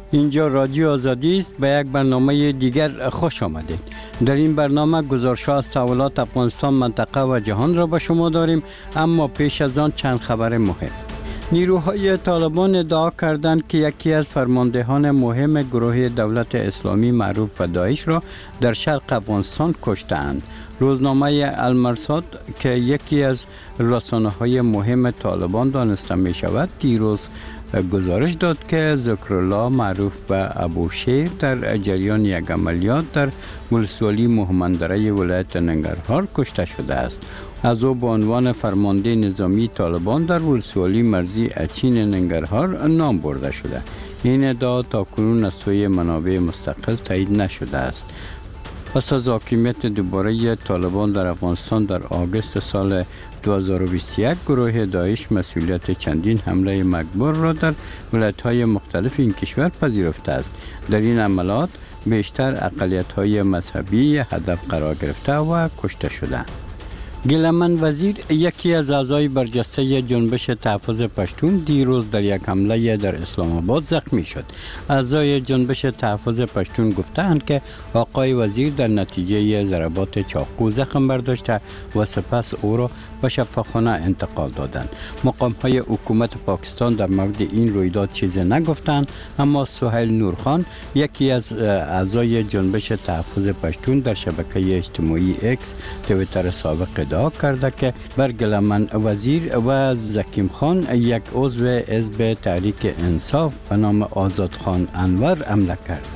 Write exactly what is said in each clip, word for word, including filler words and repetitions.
اینجا رادیو آزادی است. به یک برنامه دیگر خوش آمدید. در این برنامه گزارش‌ها از تحولات افغانستان، منطقه و جهان را به شما داریم، اما پیش از آن چند خبر مهم. نیروهای طالبان ادعا کردند که یکی از فرماندهان مهم گروه دولت اسلامی معروف به داعش را در شرق افغانستان کشتند. روزنامه المرصاد که یکی از رسانه‌های مهم طالبان دانسته می شود، دیروز گزارش داد که ذکرالله معروف به ابوشیر در جریان یک عملیات در ولسوالی مهمندره ولایت ننگرهار کشته شده است. از او به عنوان فرمانده نظامی طالبان در ولسوالی مرزی اچین ننگرهار نام برده شده. این ادعا تاکنون از سوی منابع مستقل تایید نشده است. پس از حاکمیت دوباره طالبان در افغانستان در آگوست سال دو هزار و بیست و یک، گروه داعش مسئولیت چندین حمله مکبر را در ولایت‌های مختلف این کشور پذیرفته است. در این عملیات بیشتر اقلیت‌های مذهبی هدف قرار گرفته و کشته شدند. گیلمن وزیر، یکی از اعضای برجسته جنبش تحفظ پشتون، دیروز در یک حمله در اسلام آباد زخمی شد. اعضای جنبش تحفظ پشتون گفتند که آقای وزیر در نتیجه ضربات چاقو زخم برداشته و سپس او را به شفاخانه انتقال دادند. مقام‌های حکومت پاکستان در مورد این رویداد چیزی نگفتند، اما سهیل نورخان، یکی از اعضای جنبش تحفظ پشتون، در شبکه اجتماعی اکس توییتر سابق ادعا کرده که بر گیلمن وزیر و زکیم خان، یک عضو حزب تحریک انصاف به نام آزادخان انور، حمله کرده.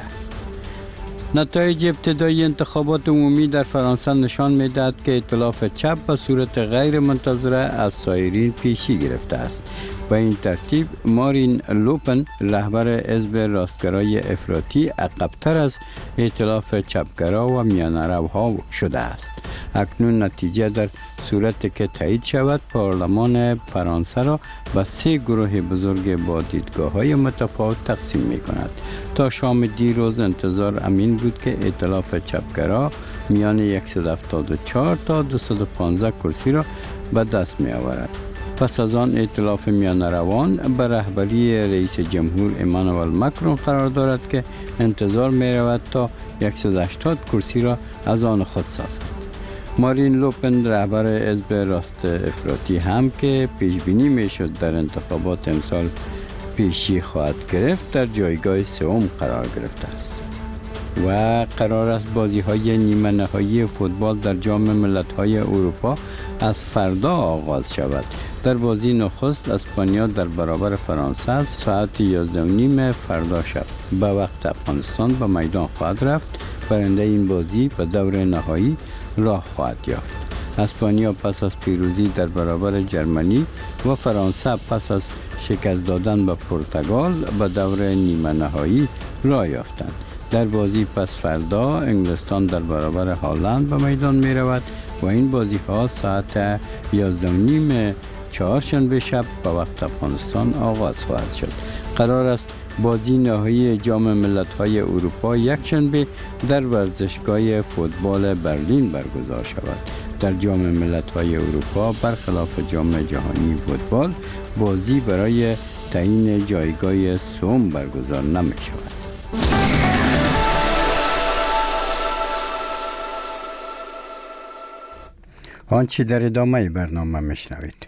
نتایج ابتدایی انتخابات عمومی در فرانسه نشان می‌دهد که ائتلاف چپ به صورت غیر منتظره از سایرین پیشی گرفته است. به این ترتیب مارین لوپن، رهبر حزب راستگرای افراطی، عقب‌تر از ائتلاف چپگرا و میانه‌روها شده است. اکنون نتیجه در صورتی که تایید شود، پارلمان فرانسه را به سه گروه بزرگ با دیدگاه‌های متفاوت تقسیم می‌کند. تا شام دیروز انتظار امین بود که ائتلاف چپگرا میان صد و هفتاد و چهار تا دویست و پانزده کرسی را به دست می‌آورد. پس از آن ائتلاف میانه‌روان به رهبری رئیس جمهور امانوئل مکرون قرار دارد که انتظار می‌رود تا صد و هشتاد کرسی را از آن خود سازد. مارین لوپن، رهبر حزب راست افراطی، هم که پیش بینی می‌شد در انتخابات امسال پیشی خواهد گرفت، در جایگاه سوم قرار گرفته است. و قرار است بازی‌های نیمه نهایی فوتبال در جام ملت‌های اروپا از فردا آغاز شود. در بازی نخست اسپانیا در برابر فرانسه ساعت یازده و نیم فردا شب به وقت افغانستان به میدان خواهد رفت. برنده این بازی به دور نهایی راه خواهد یافت. اسپانیا پس از پیروزی در برابر جرمنی و فرانسه پس از شکست دادن به پرتغال به دور نیمه نهایی راه یافتند. در بازی پس فردا انگلستان در برابر هلند به میدان می رود و این بازی ها ساعت یازده و نیم چهارشنبه شب به وقت افغانستان آغاز خواهد شد. قرار است بازی نهایی جام ملت‌های اروپا یک شنبه در ورزشگاه فوتبال برلین برگزار شود. در جام ملت‌های اروپا برخلاف جام جهانی فوتبال، بازی برای تعیین جایگاه سوم برگزار نمی شود. آنچه در ادامه برنامه میشنوید.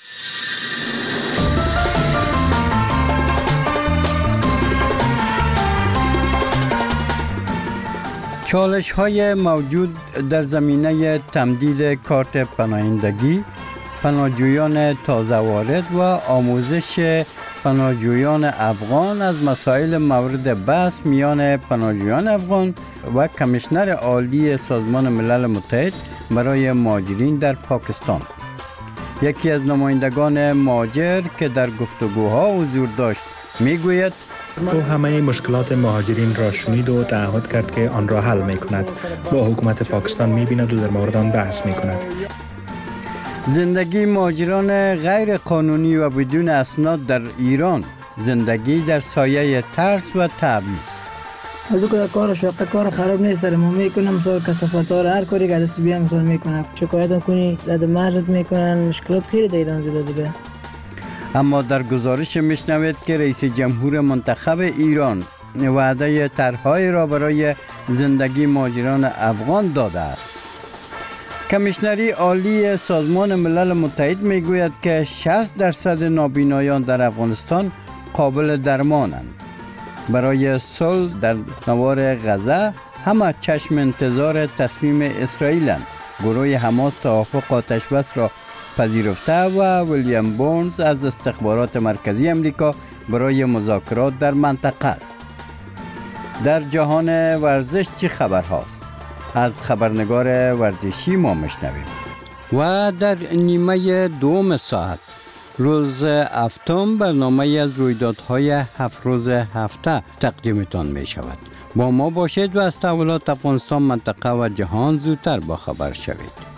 چالش های موجود در زمینه تمدید کارت پناهندگی، پناهجویان تازه وارد و آموزش پناهجویان افغان از مسائل مورد بحث میان پناهجویان افغان و کمیشنر عالی سازمان ملل متحد برای مهاجرین در پاکستان. یکی از نمایندگان مهاجر که در گفتگوها حضور داشت میگوید او همه مشکلات مهاجرین را شنید و تعهد کرد که آن را حل می کند. با حکومت پاکستان می بیند و در مورد آن بحث می کند. زندگی مهاجران غیر قانونی و بدون اسناد در ایران، زندگی در سایه ترس و تبعیض. از او که کار شاقه کار خراب نیست، سر ما میکنم مثلا کثافت ها هر کاری که دست بیام مثلا میکنم، شکایت هم کنی زد مرد میکنن، مشکلات خیلی در ایران زیاده دیگه. اما در گزارش میشنوید که رئیس جمهور منتخب ایران وعده طرح‌هایی را برای زندگی مهاجران افغان داده است. کمیشنری عالی سازمان ملل متحد میگوید که شصت درصد نابینایان در افغانستان قابل درمانند. برای صلح در نوار غزه همه چشم انتظار تصمیم اسرائیلند. گروه حماس توافق آتش بس را پذیرفته و ویلیام بورنز از استخبارات مرکزی امریکا برای مذاکرات در منطقه است. در جهان ورزش چه خبر هاست؟ از خبرنگار ورزشی ما میشنویم. و در نیمه دوم ساعت روز هفتم برنامه از رویدادهای هفت روز هفته تقدیمتان می شود. با ما باشید و از تحولات افغانستان، منطقه و جهان زودتر با خبر شوید.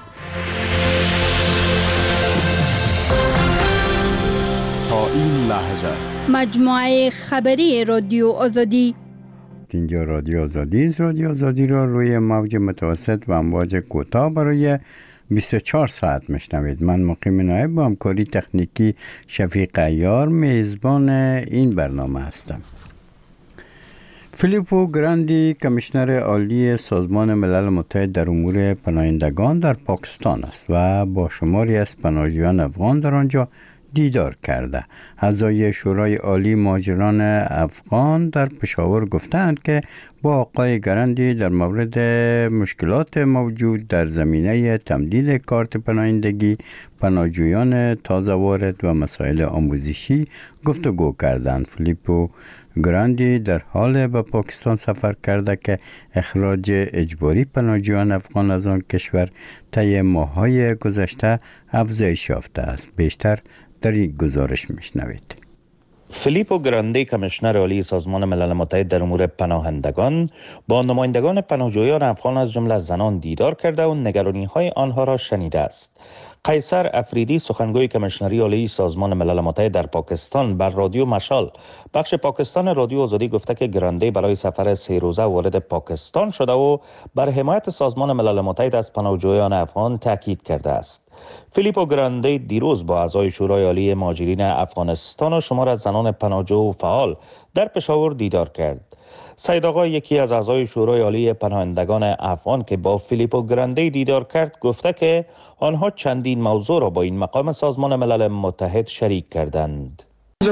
تا این لحظه مجموعه خبری رادیو آزادی. اینجا رادیو آزادی است. رادیو آزادی را روی موج متوسط و امواج کوتاه برای بیست و چهار ساعت میشنوید. من مقیم نایب با همکاری تکنیکی شفیق عیار میزبان این برنامه هستم. فیلیپو گراندی کمیشنر عالی سازمان ملل متحد در امور پناهندگان در پاکستان است و با شماری از پناهجویان افغان در آنجا دیدار کرده. اعضای شورای عالی مهاجران افغان در پشاور گفتند که با آقای گراندی در مورد مشکلات موجود در زمینه تمدید کارت پناهندگی، پناهجویان تازه وارد و مسائل آموزشی گفتگو کردند. فیلیپو گراندی در حال به پاکستان سفر کرده که اخراج اجباری پناهجویان افغان از آن کشور طی ماه‌های گذشته افزایش یافته است. بیشتر در این گزارش میشنوید. فیلیپو گراندی کمیشنر عالی سازمان ملل متحد در امور پناهندگان با نمایندگان پناهجویان افغان از جمله زنان دیدار کرده و نگرانی‌های آنها را شنیده است. قیصر افریدی سخنگوی کمیشنری عالی سازمان ملل متحد در پاکستان بر رادیو مشال بخش پاکستان رادیو آزادی گفته که گراندی برای سفر سه روزه وارد پاکستان شده و بر حمایت سازمان ملل متحد از پناهجویان افغان تاکید کرده است. فیلیپو گراندی دیروز با اعضای شورای عالی مهاجرین افغانستان و شمار از زنان پناهجو فعال در پشاور دیدار کرد. سید آقا یکی از اعضای شورای عالی پناهندگان افغان که با فیلیپو گراندی دیدار کرد گفته که آنها چندین موضوع را با این مقام سازمان ملل متحد شریک کردند.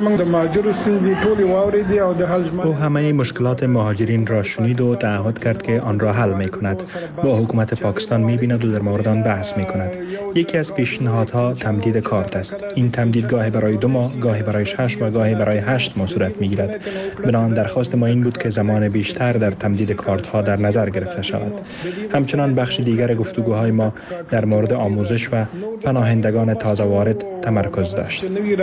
او همه مشکلات مهاجرین را شنید و تعهد کرد که آن را حل می کند. با حکومت پاکستان می بیند و در مورد آن بحث می کند. یکی از پیشنهادها تمدید کارت است. این تمدید گاهی برای دو ماه، گاهی برای شش و گاهی برای هشت ماه صورت می گیرد. بنابراین درخواست ما این بود که زمان بیشتر در تمدید کارت ها در نظر گرفته شود. همچنان بخش دیگر گفتگوهای ما در مورد آموزش و پناهندگان تازه وارد تمرکز داشت.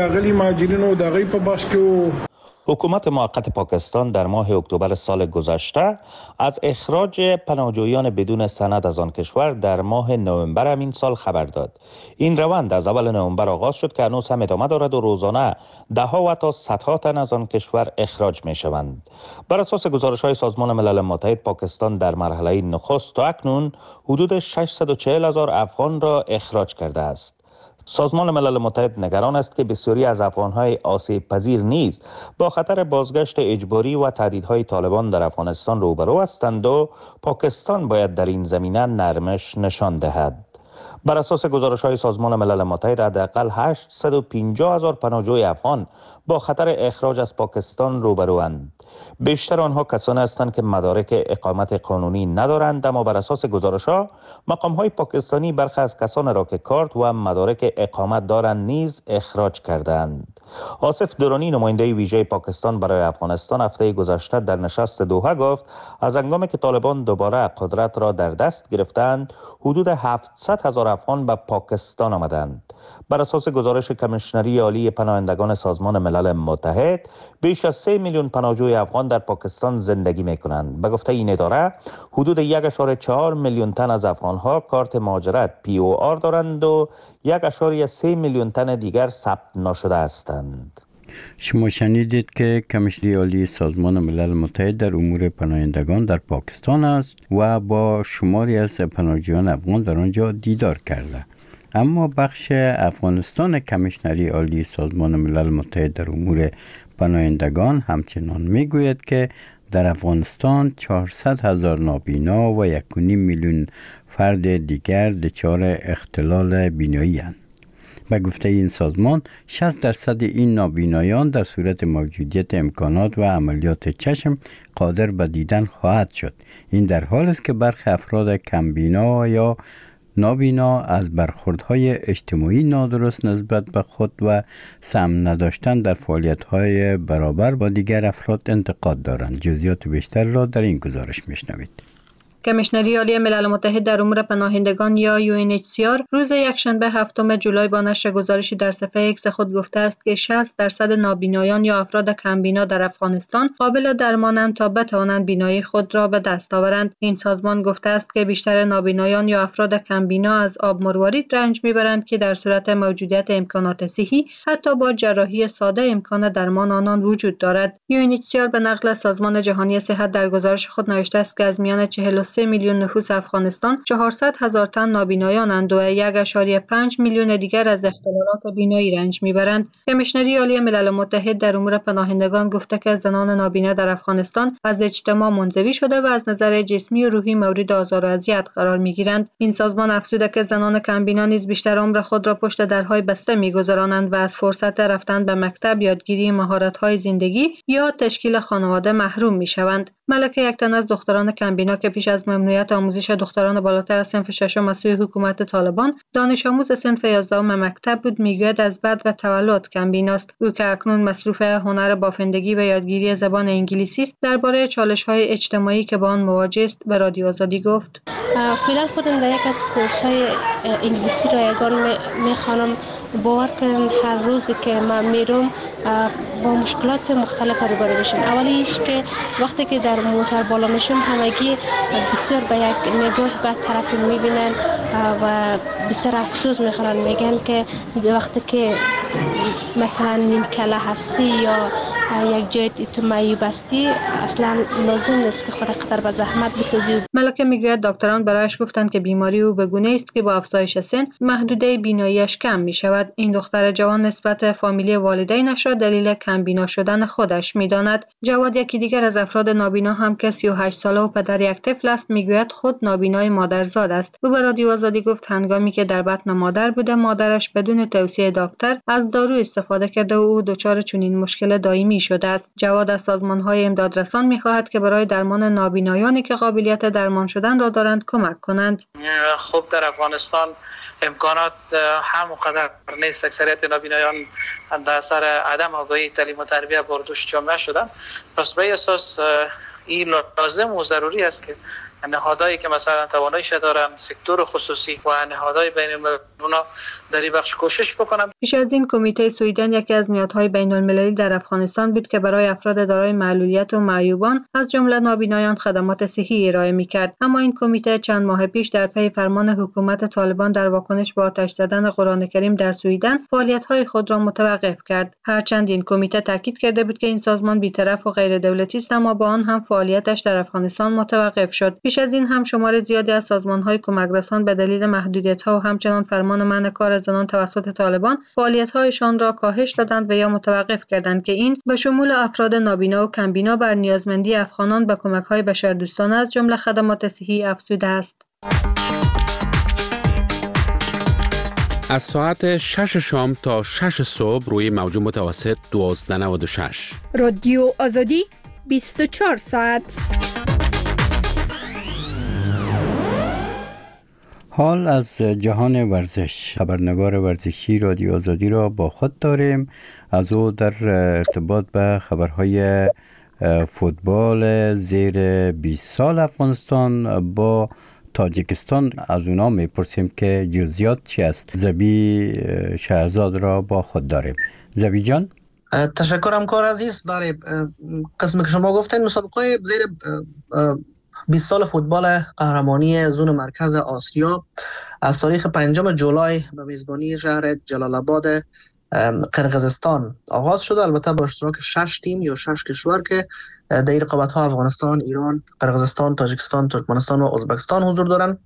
حکومت موقت پاکستان در ماه اکتبر سال گذشته از اخراج پناهجویان بدون سند از آن کشور در ماه نوامبر همین سال خبر داد. این روند از اول نوامبر آغاز شد که هنوز هم ادامه دارد و روزانه ده ها و تا صدها تن از آن کشور اخراج می شوند. بر اساس گزارش‌های سازمان ملل متحد، پاکستان در مرحله نخست تا اکنون حدود ششصد و چهل هزار افغان را اخراج کرده است. سازمان ملل متحد نگران است که بسیاری از افغان‌های آسیب پذیر نیز با خطر بازگشت اجباری و تهدیدهای طالبان در افغانستان روبرو هستند و پاکستان باید در این زمینه نرمش نشان دهد. بر اساس گزارش‌های سازمان ملل متحد حداقل هشتصد و پنجاه هزار پناهجوی افغان با خطر اخراج از پاکستان روبروند. بیشتر آنها کسانی هستند که مدارک اقامت قانونی ندارند، اما بر اساس گزارش‌ها مقام‌های پاکستانی برخی از کسان را که کارت و مدارک اقامت دارند نیز اخراج کردند. آصف درانی نماینده ویژه پاکستان برای افغانستان هفته گذشته در نشست دوحه گفت از هنگامی که طالبان دوباره قدرت را در دست گرفتند حدود هفتصد هزار افغان به پاکستان آمدند. بر اساس گزارش کمیشنری عالی پناهندگان سازمان ملل متحد بیش از سه میلیون پناهجوی افغان در پاکستان زندگی می‌کنند. به گفته این اداره حدود یک و چهار میلیون تن از افغان‌ها کارت مهاجرت پی او آر دارند و یک و سه میلیون تن دیگر ثبت نشده هستند. شما شنیدید که کمیشنری عالی سازمان ملل متحد در امور پناهندگان در پاکستان است و با شماری از پناهجویان افغان در آنجا دیدار کرده. اما بخش افغانستان کمیشنری عالی سازمان ملل متحد در امور پناهندگان همچنان میگوید که در افغانستان چهارصد هزار نابینا و یک و نیم میلیون فرد دیگر دچار اختلال بینایی اند. به گفته این سازمان شصت درصد این نابینایان در صورت موجودیت امکانات و عملیات چشم قادر به دیدن خواهد شد. این در حالی است که برخی افراد کمبینا یا نابینا از برخوردهای اجتماعی نادرست نسبت به خود و سهم نداشتن در فعالیت‌های برابر با دیگر افراد انتقاد دارند. جزئیات بیشتر را در این گزارش میشنوید. کمیشنری عالی ملل متحد در امور پناهندگان یا یو ان اچ سی آر روز یکشنبه هفتم جولای با نشر گزارشی در صفحه ایکس خود گفته است که شصت درصد نابینایان یا افراد کمبینا در افغانستان قابل درمانند تا بتوانند بینایی خود را به دست آورند. این سازمان گفته است که بیشتر نابینایان یا افراد کمبینا از آب مروارید رنج میبرند که در صورت موجودیت امکانات صحی حتی با جراحی ساده امکان درمان آنان وجود دارد. یو ان اچ سی آر به نقل سازمان جهانی صحت در گزارش خود نوشته است که از میان چهل و سه میلیون نفوس افغانستان چهارصد هزار تن نابینایانند و یک و پنج میلیون دیگر از اختلالات بینایی رنج میبرند. کمیشنری عالی ملل متحد در امور پناهندگان گفته که زنان نابینا در افغانستان از اجتماع منزوی شده و از نظر جسمی و روحی مورد آزار و اذیت قرار میگیرند. این سازمان افزوده که زنان کمبینا نیز بیشتر عمر خود را پشت درهای بسته میگذرانند و از فرصت رفتن به مکتب، یادگیری مهارت‌های زندگی یا تشکیل خانواده محروم میشوند. ملکه یکتن از دختران کمبینا که پیش از ممنوعیت آموزش دختران بالاتر از صنف ششم از سوی حکومت طالبان دانش آموز صنف یازدهم مکتب بود، میگوید از بد و تولد کمبیناست. او که اکنون مصروف هنر بافندگی و یادگیری زبان انگلیسی است، درباره چالش‌های اجتماعی که با آن مواجه است به رادیو آزادی گفت: فعلا خودم در یک از کورس‌های انگلیسی رایگان می‌خوانم. باور کنم هر روزی که من میرم با مشکلات مختلف روبرو میشم. اولیش که وقتی که در موتور بالا میشم همگی بسیار به یک نگاه بد طرف میبینن و بسیار افسوس میخورن، میگن که وقتی که مثلا نیم کله هستی یا یک جای تو معیوب هستی اصلا لازم نیست که خود قدر به زحمت بسازی. ملکه میگوید دکتران برایش گفتند که بیماری او به گونه است که با افزایش سن محدوده بیناییش کم میشود. این دختر جوان نسبت فامیلی والدینش را دلیل کمبینا شدن خودش میداند. جواد، یکی دیگر از افراد نابینا هم که سی و هشت ساله و پدر یک طفل است، میگوید خود نابینای مادرزاد است. او به رادیو آزادی گفت هنگامی که در بطن مادر بوده مادرش بدون توصیه دکتر از دارو استفاده کرده و او دچار چنین مشکل دائمی شده است. جواد از سازمان‌های امدادرسان می‌خواهد که برای درمان نابینایانی که قابلیت درمان شدن را دارند کمک کنند. خب در افغانستان امکانات همونقدر نیست. اکثریت نابینایان در اثر عدم آگاهی تعلیم و تربیت برداشت جامعه شدن. پس به اساس این لازم و ضروری است که نهادهایی که مثلا تواناییش دارن، سکتور خصوصی و نهادهای بین‌المللی در این بخش کوشش بکنند. پیش از این کمیته سویدن یکی از نهادهای بین‌المللی در افغانستان بود که برای افراد دارای معلولیت و معیوبان از جمله نابینایان خدمات صحی ارائه می‌کرد. اما این کمیته چند ماه پیش در پی فرمان حکومت طالبان در واکنش به آتش زدن قرآن کریم در سویدن فعالیت‌های خود را متوقف کرد. هرچند این کمیته تاکید کرده بود که این سازمان بی‌طرف و غیر دولتی است، اما با آن هم فعالیتش در افغانستان متوقف شد. پیش از این هم شمار زیادی از سازمان‌های کمک‌رسان به دلیل محدودیت‌ها و همچنان فرمان منع کار زنان توسط طالبان فعالیت‌هایشان را کاهش دادند و یا متوقف کردند که این به شمول افراد نابینا و کمبینا بر نیازمندی افغانان به کمک‌های بشردوستانه از جمله خدمات صحی افزوده است. از ساعت شش شام تا شش صبح روی موج متوسط دوازده نود و شش رادیو آزادی بیست و چهار ساعت. حال از جهان ورزش. خبرنگار ورزشی رادیو آزادی را با خود داریم. از او در ارتباط به خبرهای فوتبال زیر بیست سال افغانستان با تاجیکستان از اونا میپرسیم که جزئیات چی است. زبی شهرزاد را با خود داریم. زبی جان، تشکرم کار عزیز. برای قسمی که شما گفتین، مسابقه زیر بیست سال فوتبال قهرمانی زون مرکز آسیا از تاریخ پنجم جولای به میزبانی شهر جلال آباد قرقیزستان آغاز شده، البته با اشتراک شش تیم یا شش کشور که در رقابت‌ها افغانستان، ایران، قرقیزستان، تاجیکستان، ترکمنستان و ازبکستان حضور دارند.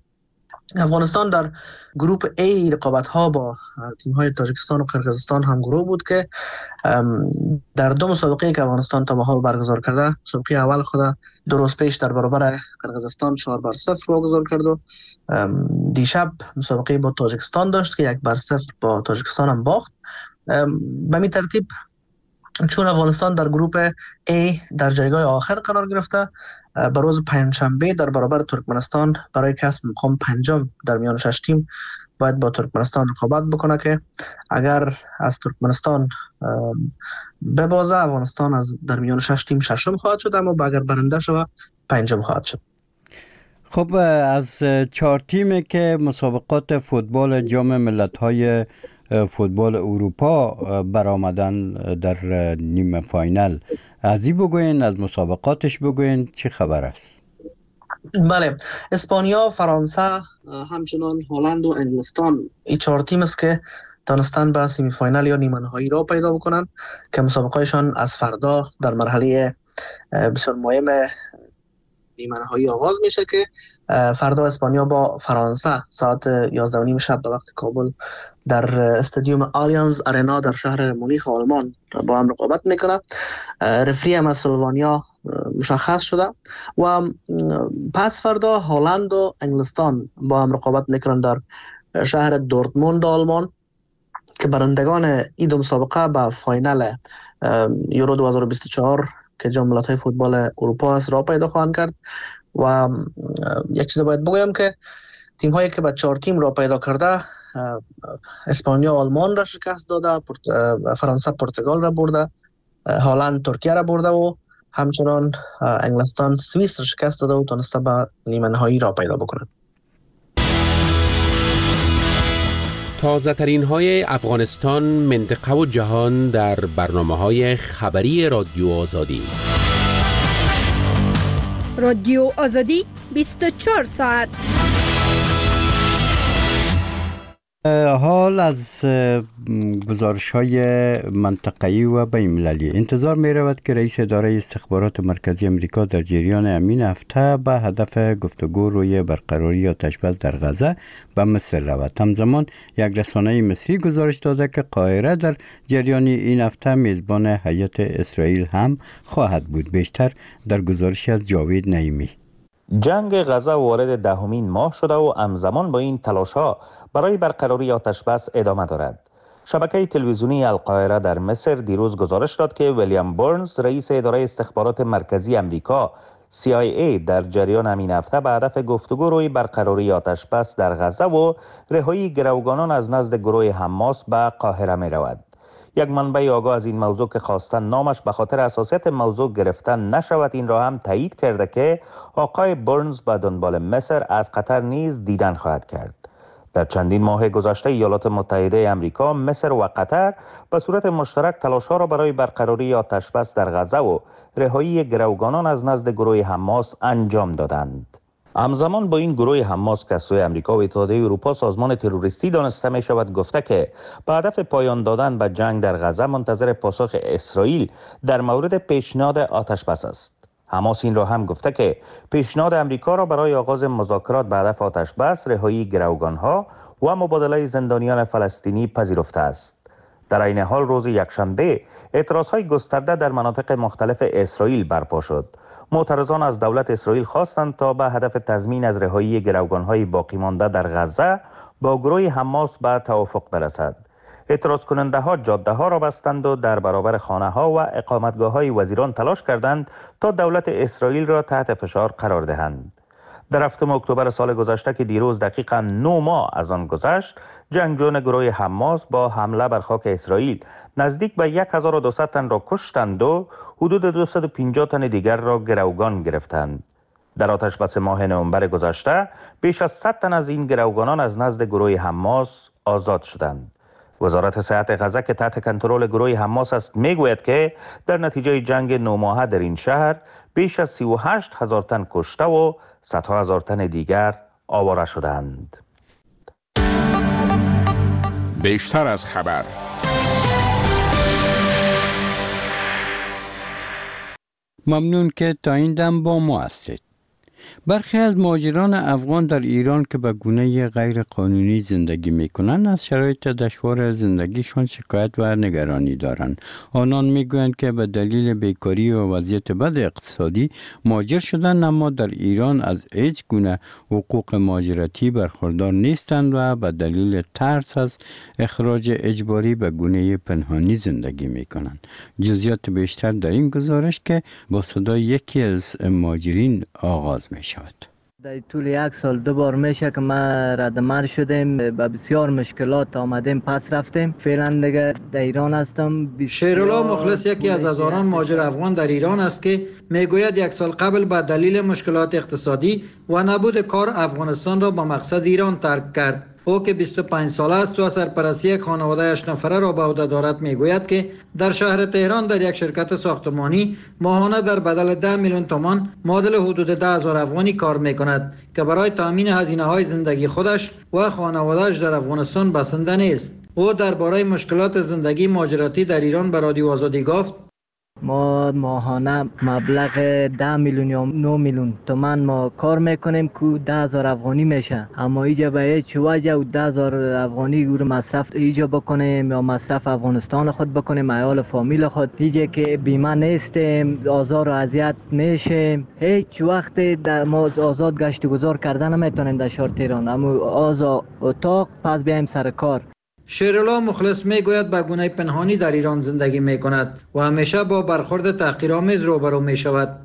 افغانستان در گروپ A رقابت ها با تیم های تاجیکستان و قرقیزستان هم گروه بود که در دو مسابقه که افغانستان تا محال برگزار کرده، مسابقه اول خود دو روز پیش در برابر قرقیزستان چهار بر صفر برگزار کرد و دیشب مسابقه با تاجیکستان داشت که یک بر صفر با تاجیکستان هم باخت. به می ترتیب چون افغانستان در گروپ A در جایگاه آخر قرار گرفته، بر روز پنجشنبه در برابر ترکمنستان برای کسب مقام پنجم در میان شش تیم باید با ترکمنستان رقابت بکنه که اگر از ترکمنستان ببازه افغانستان از در میان شش تیم ششم خواهد شد، اما اگر برنده شود پنجم خواهد شد. خب از چهار تیمی که مسابقات فوتبال جام ملت‌های فوتبال اروپا برآمدن در نیمه فاینال، از این بگوین، از مسابقاتش بگوین، چه خبر است؟ بله، اسپانیا، فرانسه، همچنان هلند و انگلستان این چهار تیم است که تانستن به سیمی فاینال یا نیمه نهایی را پیدا بکنن که مسابقهشان از فردا در مرحله بسیار مهم نیمه نهایی آغاز میشه که فردا اسپانیا با فرانسه ساعت یازده و نیم شب به وقت کابل در استادیوم آلیانز آرنا در شهر مونیخ آلمان با هم رقابت میکنه. رفری هم از سلوانیا مشخص شده و پس فردا هلند و انگلستان با هم رقابت میکنن در شهر دورتموند آلمان که برندگان این دو مسابقه به فاینال یورو دو هزار و بیست و چهار که جام ملت‌های فوتبال اروپا است را پیدا خواهند کرد. و یک چیز باید بگویم که تیم هایی که به چهار تیم را پیدا کرده، اسپانیا آلمان را شکست داده، فرانسه پرتغال را برده، هلند ترکیه را برده و همچنان انگلستان سوئیس را شکست داده و تونسته به نیمه نهایی را پیدا بکنه. تازه ترین های افغانستان، منطقه و جهان در برنامه های خبری رادیو آزادی. رادیو آزادی بیست و چهار ساعت. حال از گزارش های منطقه‌ای و بین‌المللی انتظار می رود که رئیس اداره استخبارات مرکزی امریکا در جریان امین هفته به هدف گفتگو روی برقراری آتش‌بس در غزه به مصر رود. همزمان یک رسانه مصری گزارش داده که قاهره در جریان این هفته میزبان هیئت اسرائیل هم خواهد بود. بیشتر در گزارش از جاوید نعیمی. جنگ غزه وارد دهمین ماه شده و همزمان با این تلاش‌ها برای برقراری آتش‌بس ادامه دارد. شبکه تلویزیونی القاهره در مصر دیروز گزارش داد که ویلیام برنز، رئیس اداره استخبارات مرکزی امریکا سی آی ای، در جریان همین هفته به هدف گفتگو روی برقراری آتش‌بس در غزه و رهایی گروگانان از نزد گروه حماس به قاهره می رود. یک منبع آگاه از این موضوع که خواستن نامش به خاطر حساسیت موضوع گرفتن نشود این را هم تایید کرده که آقای برنز به دنبال مصر از قطر نیز دیدن خواهد کرد. در چندین ماه گذشته ایالات متحده آمریکا، مصر و قطر به صورت مشترک تلاش‌ها را برای برقراری آتش‌بس در غزه و رهایی گروگانان از نزد گروه حماس انجام دادند. همزمان با این گروه حماس که از سوی آمریکا و اتحادیه اروپا سازمان تروریستی دانسته می شود گفته که به هدف پایان دادن به جنگ در غزه منتظر پاسخ اسرائیل در مورد پیشنهاد آتش‌بس است. حماس این را هم گفته که پیشنهاد امریکا را برای آغاز مذاکرات به هدف آتش‌بس، رهایی گروگانها و مبادله زندانیان فلسطینی پذیرفته است. در این حال روز یکشنبه اعتراضهای گسترده در مناطق مختلف اسرائیل برپا شد. معترضان از دولت اسرائیل خواستند تا به هدف تضمین از رهایی گروگانهای باقی مانده در غزه با گروه حماس به توافق برسد. اعتراض کننده ها جاده ها را بستند و در برابر خانه ها و اقامتگاه های وزیران تلاش کردند تا دولت اسرائیل را تحت فشار قرار دهند. در هفتم اکتبر سال گذشته که دیروز دقیقاً نه ماه از آن گذشت، جنگجویان گروه حماس با حمله بر خاک اسرائیل نزدیک به صد و دویست تن را کشتند و حدود دویست و پنجاه تن دیگر را گروگان گرفتند. در آتش‌بس ماه نوامبر گذشته بیش از صد تن از این گروگانان از نزد گروه حماس آزاد شدند. وزارت صحت غزه که تحت کنترل گروه حماس است میگوید که در نتیجه جنگ نه ماهه در این شهر بیش از سی و هشت هزار تن کشته و صدها هزار تن دیگر آواره شدند. بیشتر از خبر. ممنون که تا این دم با ما هستید. برخی از مهاجران افغان در ایران که به گونه غیر قانونی زندگی میکنند از شرایط دشوار زندگیشان شکایت و نگرانی دارند. آنان میگویند که به دلیل بیکاری و وضعیت بد اقتصادی مهاجر شدند، اما در ایران از هیچ گونه حقوق مهاجرتی برخوردار نیستند و به دلیل ترس از اخراج اجباری به گونه پنهانی زندگی میکنند. جزئیات بیشتر در این گزارش که با صدای یکی از مهاجرین آغاز می شود. در طول یک سال دو بار میشه که ما رد مرگ شدیم، با بسیار مشکلات آمدیم پس رفتیم. فعلا دیگه در ایران هستم. شیرالله مخلص یکی از هزاران مهاجر افغان در ایران است که میگوید یک سال قبل به دلیل مشکلات اقتصادی و نبود کار افغانستان را با مقصد ایران ترک کرد. او که بیست و پنج ساله است و سرپرستی یک خانواده هشت نفره را به عهده دارد میگوید که در شهر تهران در یک شرکت ساختمانی ماهانه در بدل ده میلیون تومان معادل حدود ده هزار افغانی کار میکند که برای تامین هزینه های زندگی خودش و خانواده‌اش در افغانستان بسنده نیست. او درباره مشکلات زندگی مهاجرتی در ایران به رادیو آزادی گفت: ما ماهانه مبلغ ده میلیون یا نه میلیون تومان ما کار میکنیم که ده هزار افغانی میشه، اما اینجا به هیچ وجه و ده هزار افغانی گور مصرف اینجا بکنیم یا مصرف افغانستان خود بکنیم، عیال فامیل خود اینجا که بیمه نیستیم، آزار و اذیت میشیم. هیچ وقت در ما آزاد گشت و گذار کردن نمیتونیم در شهر تهران، اما آزاد اتاق پس بیایم سر کار. شیرالله مخلص میگوید به گونه پنهانی در ایران زندگی میکند و همیشه با برخورد تحقیرآمیز روبرو میشود.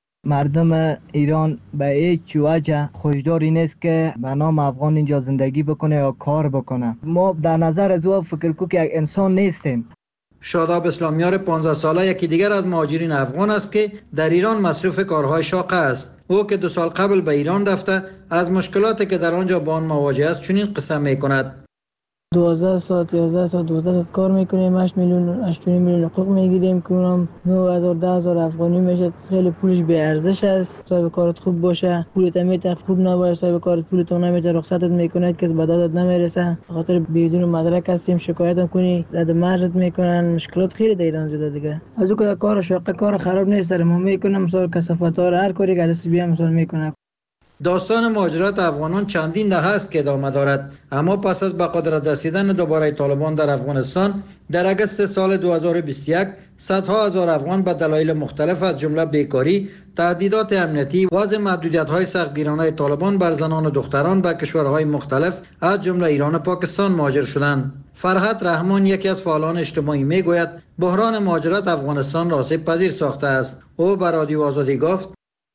مردم ایران به هیچ وجه خوشداری نیست که به نام افغان اینجا زندگی بکنه یا کار بکنه. ما در نظر از او فکر کو که یک انسان نیستیم. شاداب اسلامیار پانزده ساله یکی دیگر از مهاجرین افغان است که در ایران مصروف کارهای شاقه است. او که دو سال قبل به ایران رفته از مشکلاتی که در آنجا با آن مواجه است چنین قصه میکند: دوازده ساعت یازده ساعت دوازده ساعت کار میکنیم، هشت میلیون هشت میلیون حقوق میگیریم که اونم نه هزار ده هزار افغانی میشه. خیلی پولش به ارزش است. صاحب کارت خوب باشه پولت میته، خوب نباشه صاحب کارت پولت نمیته، رخصتت میکنه که به دادت نمیرسه. خاطر بدون مدرک هستیم، شکایت هم کنی رد مرزت میکنن. مشکلات خیلی در ایران زده دیگه. از اون که کار شاقه کار خراب نیست سر ما میکنم، مثلا کثافت ها هر کاری که دست بیام مثلا میکنه. داستان مهاجرت افغانان چندین دهه است که ادامه دارد، اما پس از به قدرت رسیدن دوباره طالبان در افغانستان در اگست سال دو هزار و بیست و یک صدها هزار افغان به دلایل مختلف از جمله بیکاری، تهدیدات امنیتی، وضع محدودیت‌های سختگیرانه طالبان بر زنان و دختران به کشورهای مختلف از جمله ایران و پاکستان مهاجر شدند. فرحت رحمان یکی از فعالان اجتماعی میگوید بحران مهاجرت افغانستان را آسیب پذیر ساخته است. او به رادیو آزادی گفت: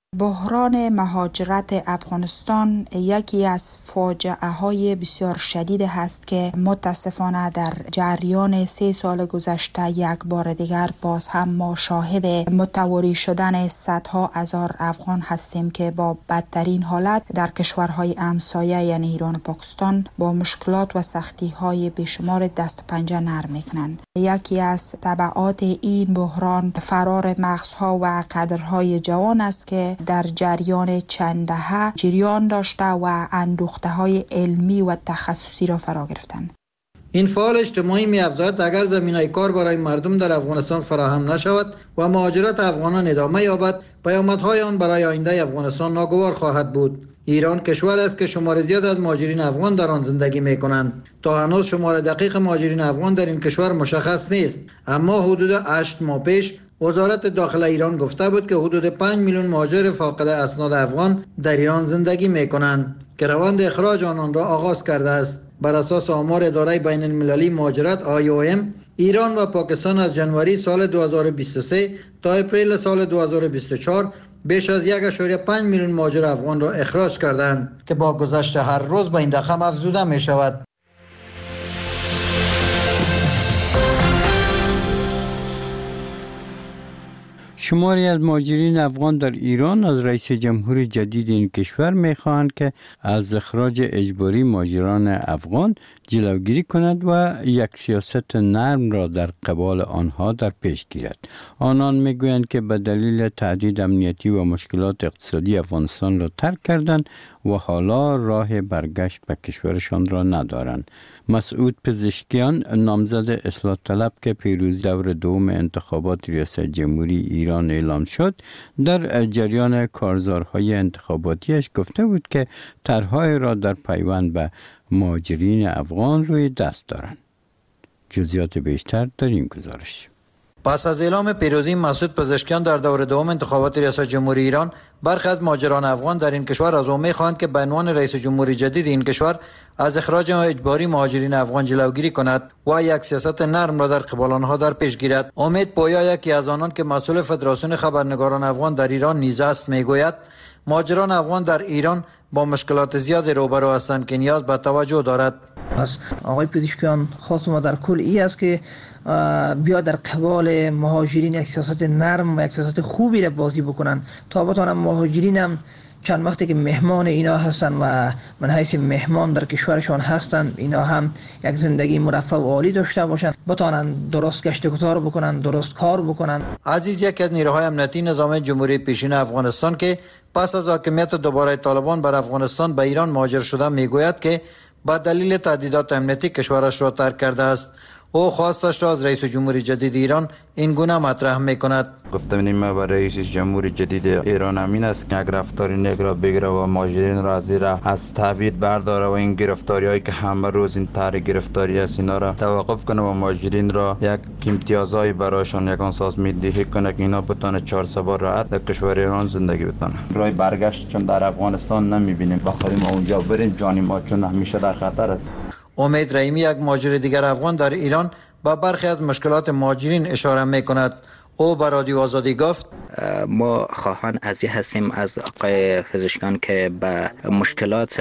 بحران مهاجرت افغانستان یکی از فاجعه های بسیار شدید است که متاسفانه در جریان سه سال گذشته یک بار دیگر باز هم ما شاهد متواری شدن صدها هزار افغان هستیم که با بدترین حالت در کشورهای همسایه یعنی ایران و پاکستان با مشکلات و سختی های بیشمار دست پنجه نرم میکنند. یکی از تبعات این بحران فرار مغزها و قدرهای جوان است که در جریان چند دهه جریان داشته و اندوخته های علمی و تخصصی را فرا گرفتند. این فعال اجتماعی می‌افزاید اگر زمینه کار برای مردم در افغانستان فراهم نشود و مهاجرت افغانان ادامه یابد، پیامدهای آن برای آینده افغانستان ناگوار خواهد بود. ایران کشور است که شمار زیاد از مهاجرین افغان در آن زندگی می‌کنند. تا هنوز شمار دقیق مهاجرین افغان در این کشور مشخص نیست، اما حدود هشت ماه پیش وزارت داخله ایران گفته بود که حدود پنج میلیون مهاجر فاقد اسناد افغان در ایران زندگی می‌کنند که روند اخراج آنان را آغاز کرده است. بر اساس آمار اداره بین المللی مهاجرت آی او ام، ایران و پاکستان از جنوری سال دو هزار و بیست و سه تا اپریل سال دو هزار و بیست و چهار بیش از یک ممیز پنج میلیون مهاجر افغان را اخراج کردند که با گذشت هر روز به این رقم افزوده می شود. شماری از مهاجرین افغان در ایران از رئیس جمهور جدید این کشور می‌خواهند که از اخراج اجباری مهاجران افغان جلوگیری کند و یک سیاست نرم را در قبال آنها در پیش گیرد. آنان میگویند که به دلیل تهدید امنیتی و مشکلات اقتصادی افغانستان را ترک کردند و حالا راه برگشت به کشورشان را ندارند. مسعود پزشکیان نامزد اصلاح طلب که پیروزی دور دوم انتخابات ریاست جمهوری ایران اعلام شد در جریان کارزارهای انتخاباتیش گفته بود که طرح‌های را در پیوند به مهاجرین افغان روی دست دارند. جزئیات بیشتر در این گزارش. پس از اعلام پیروزی مسعود پزشکیان در دور دوم انتخابات ریاست جمهوری ایران، برخی از مهاجران افغان در این کشور از او می‌خواهند که به عنوان رئیس جمهوری جدید این کشور از اخراج اجباری مهاجرین افغان جلوگیری کند و یک سیاست نرم را در قبال آنها در پیش گیرد. امید پویا، یکی از آنان که مسئول فدراسیون خبرنگاران افغان در ایران نیز است، میگوید مهاجران افغان در ایران با مشکلات زیاد روبرو هستند که نیاز به توجه دارد. از آقای پزشکیان خواست ما در کل ای است که بیا در قبال مهاجرین یک سیاست نرم و یک سیاست خوبی را بازی بکنن تا بتانم مهاجرین هم چند وقتی که مهمان اینا هستن و من حیث مهمان در کشورشان هستن، اینا هم یک زندگی مرفه و عالی داشته باشن، بتانن درست گشت گذار بکنن، درست کار بکنن. عزیز، یک از نیروهای امنیتی نظام جمهوری پیشین افغانستان که پس از حاکمیت دوباره طالبان بر افغانستان به ایران مهاجر شده میگوید که با دلیل تهدیدات امنیتی کشورش را ترک کرده است. او خواستش را از رئیس جمهوری جدید ایران این گونه مطرح میکند. گفتم ما با رئیس جمهوری جدید ایران امین است که اگر رفتاری نیک را بگیره و مهاجرین را از زیر از تبعید برداره و این گرفتاری هایی که همه روز این طرح گرفتاری است اینا را توقف کنه و مهاجرین را یک امتیازهای برایشان یک اساس میدهی کنه که اینا بتونه چهار سوار راحت در کشور ایران زندگی بتونه. راه برگشت چون در افغانستان نمیبینیم، بخوایم ما اونجا بریم جان ما چون همیشه در خطر است. امید رحیمی، یک مهاجر دیگر افغان در ایران، با برخی از مشکلات مهاجرین اشاره میکند. او به رادیو آزادی گفت ما خواهان از این هستیم از آقای پزشکیان که به مشکلات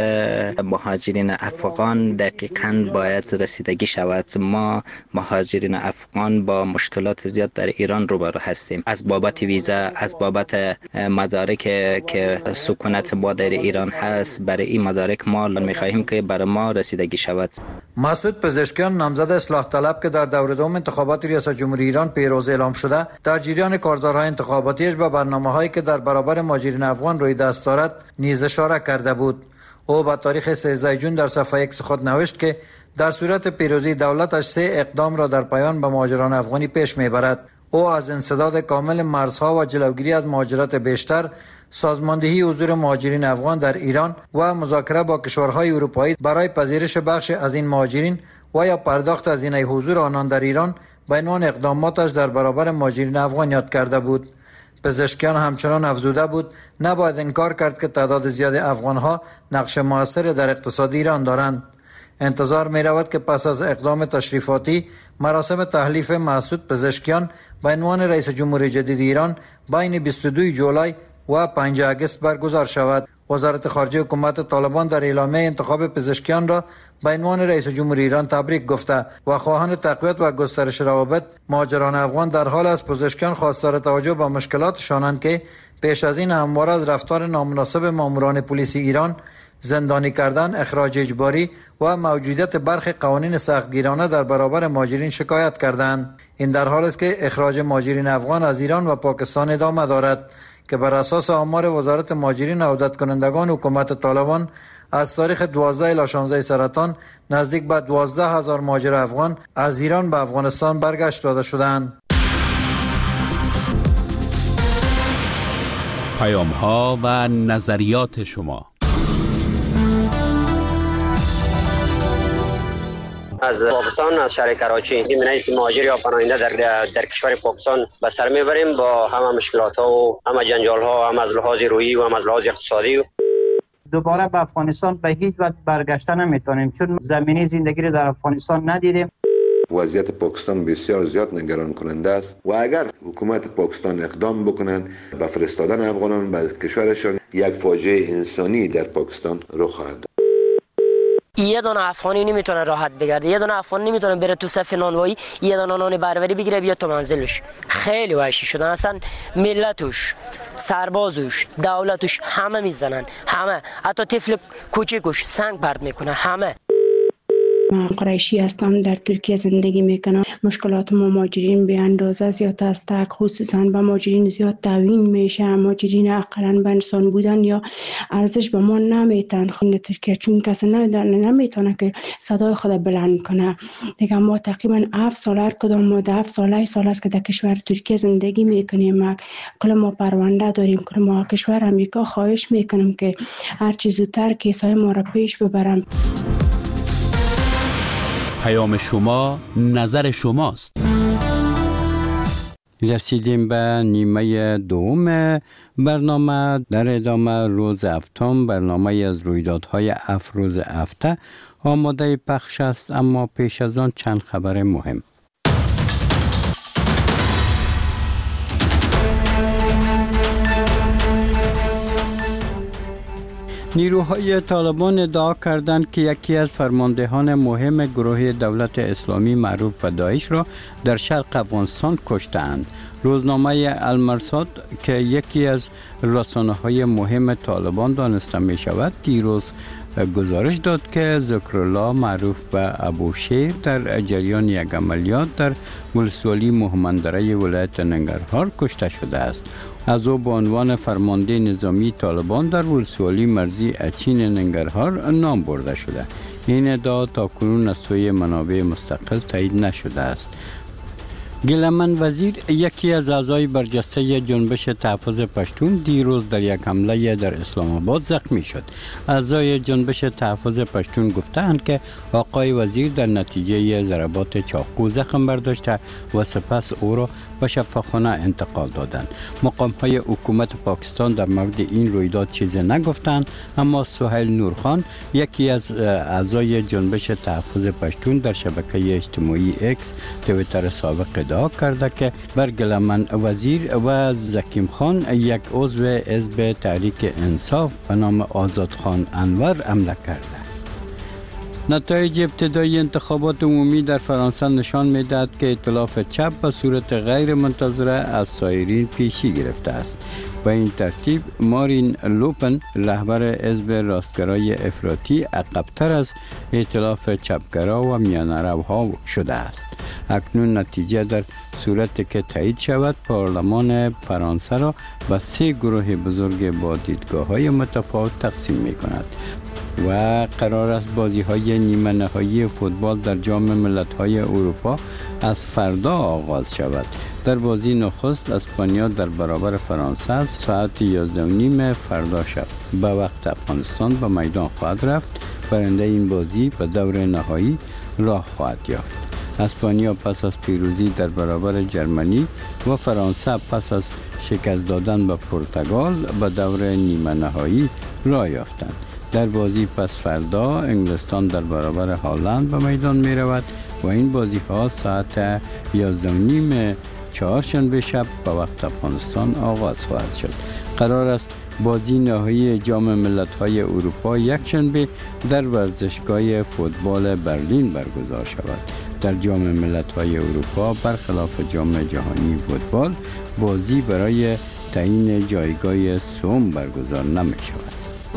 مهاجرین افغان دقیقاً باید رسیدگی شود. ما مهاجرین افغان با مشکلات زیاد در ایران روبرو هستیم، از بابت ویزا، از بابت مدارک که سکونت ما در ایران هست. برای این مدارک ما می‌خواهیم که برای ما رسیدگی شود. مسعود پزشکیان نامزد اصلاح طلب که در دور دوم انتخابات ریاست جمهوری ایران پیروز اعلام شده، در جریان کارزارهای انتخاباتیش به برنامه‌هایی که در برابر مهاجرین افغان روی دست دارد نیز اشاره کرده بود. او با تاریخ سیزده جون در صفحه ایکس خود نوشت که در صورت پیروزی دولتش سه اقدام را در پیان به مهاجران افغانی پیش میبرد. او از انسداد کامل مرزها و جلوگیری از مهاجرت بیشتر، سازماندهی حضور مهاجرین افغان در ایران و مذاکره با کشورهای اروپایی برای پذیرش بخش از این مهاجرین و یا پرداخت هزینه حضور آنان در ایران به عنوان اقداماتش در برابر مهاجرین افغان یاد کرده بود. پزشکیان همچنان افزوده بود نباید انکار کرد که تعداد زیاد افغانها نقش موثر در اقتصاد ایران دارند. انتظار می رود که پس از اقدام تشریفاتی مراسم تحلیف مسعود پزشکیان به عنوان رئیس جمهوری جدید ایران بین بیست و دو جولای و پنج آگوست برگزار شود. وزارت خارجه حکومت طالبان در اعلامیه انتخاب پزشکیان را به عنوان رئیس جمهوری ایران تبریک گفته و خواهان تقویت و گسترش روابط مهاجران افغان در حال از پزشکیان خواستار توجه به مشکلاتشانند که پیش از این همواره از رفتار نامناسب ماموران پلیس ایران، زندانی کردن، اخراج اجباری و موجودیت برخی قوانین سختگیرانه در برابر مهاجرین شکایت کردند. این در حالی است که اخراج مهاجرین افغان از ایران و پاکستان ادامه دارد که بر اساس آمار وزارت مهاجرین و عودت کنندگان حکومت طالبان از تاریخ دوازده الی شانزده سرطان نزدیک به دوازده هزار مهاجر افغان از ایران به افغانستان برگشت داده شدند. پیام ها و نظریات شما. از پاکستان، از شهر کراچی، این رئیس مهاجر یا پناهنده در در کشور پاکستان به سر میبریم با همه مشکلات ها و همه جنجال ها، هم از لحاظ روحی و هم از لحاظ اقتصادی. دوباره به افغانستان به هیچ وجه برگشته نمیتونیم چون زمینی زندگی رو در افغانستان ندیدیم. وضعیت پاکستان بسیار زیاد نگران کننده است و اگر حکومت پاکستان اقدام بکنن به فرستادن افغانان به کشورشان، یک فاجعه انسانی در پاکستان رخ خواهد داد. یه دونه افغانی نمیتونه راحت بگرده، یه دونه افغان نمیتونه بره تو صف نانوایی، یه دونه نان بربری بگیره بیاد تو منزلش. خیلی وحشی شدن، اصلا ملتش، سربازش، دولتش همه میزنن، همه، حتی طفل کوچیکش سنگ پرت میکنه، همه. من قریشی هستم، در ترکیه زندگی میکنم. مشکلات مهاجرین به اندازه زیاد است، خصوصا به مهاجرین زیاد تعیین میشه. مهاجرین اقلا به انسان بودن یا ارزش به ما نمیتن خود ترکیه، چون کسی نمیتونه که صدای خود بلند کنه. دیگه ما تقریبا هفت سال هر کدام ما هفت سال سال است که در کشور ترکیه زندگی میکنیم. کل ما پرونده داریم، کل ما کشور امریکا خواهش میکنم که هر چیز زودتر کیسای ما را پیش ببرم. پیام شما، نظر شماست. رسیدیم به نیمه دوم برنامه. در ادامه روز هفتم برنامه از رویدادهای افروز هفته آماده پخش است، اما پیش از آن چند خبر مهم. نیروهای طالبان ادعا کردند که یکی از فرماندهان مهم گروه دولت اسلامی معروف به داعش را در شرق افغانستان کشتند. روزنامه المرصاد که یکی از رسانه‌های مهم طالبان دانسته می شود دیروز گزارش داد که ذکرالله معروف به ابوشیر در جریان یک عملیات در ولسوالی مهمندره ولایت ننگرهار کشته شده است. از او به عنوان فرمانده نظامی طالبان در ولسوالی مرزی اچین ننگرهار نام برده شده. این ادعا تاکنون از سوی منابع مستقل تایید نشده است. گیلمن وزیر یکی از اعضای برجسته جنبش تحفظ پشتون دیروز در یک حمله در اسلام آباد زخمی شد. اعضای جنبش تحفظ پشتون گفتند که آقای وزیر در نتیجه ضربات چاقو زخم برداشته و سپس او را به شفاخانه انتقال دادند. مقام‌های حکومت پاکستان در مورد این رویداد چیزی نگفتند، اما سهیل نورخان یکی از اعضای جنبش تحفظ پشتون در شبکه اجتماعی اکس توییتر سابق ادعا کرده که بر گیلمن وزیر و زکیم خان یک عضو حزب تحریک انصاف به نام آزاد خان انور حمله کرده. نتایج ابتدایی انتخابات عمومی در فرانسه نشان می‌دهد که ائتلاف چپ به صورت غیر منتظره از سایرین پیشی گرفته است. به این ترتیب مارین لوپن رهبر حزب راستگرای افراطی عقب‌تر از ائتلاف چپگرا و میانه‌روها شده است. اکنون نتیجه در صورت که تایید شود پارلمان فرانسه را به سه گروه بزرگ با دیدگاه‌های متفاوت تقسیم می‌کند و قرار است بازی‌های نیمه نهایی فوتبال در جام ملت‌های اروپا از فردا آغاز شود. در بازی نخست اسپانیا در برابر فرانسه ساعت یازده و نیم فردا شب به وقت افغانستان به میدان خواهد رفت. برنده این بازی به دور نهایی راه خواهد یافت. اسپانیا پس از پیروزی در برابر جرمنی و فرانسه پس از شکست دادن به پرتغال به دور نیمه نهایی راه یافتند. در بازی پس فردا انگلستان در برابر هلند به میدان می رود و این بازی ها ساعت یازده و نیم چهارشنبه شب به وقت افغانستان آغاز خواهد شد. قرار است بازی نهایی جام ملت‌های اروپا یک شنبه در ورزشگاه فوتبال برلین برگزار شود. در جام ملت‌های اروپا برخلاف جام جهانی فوتبال بازی برای تعیین جایگاه سوم برگزار نمی شود.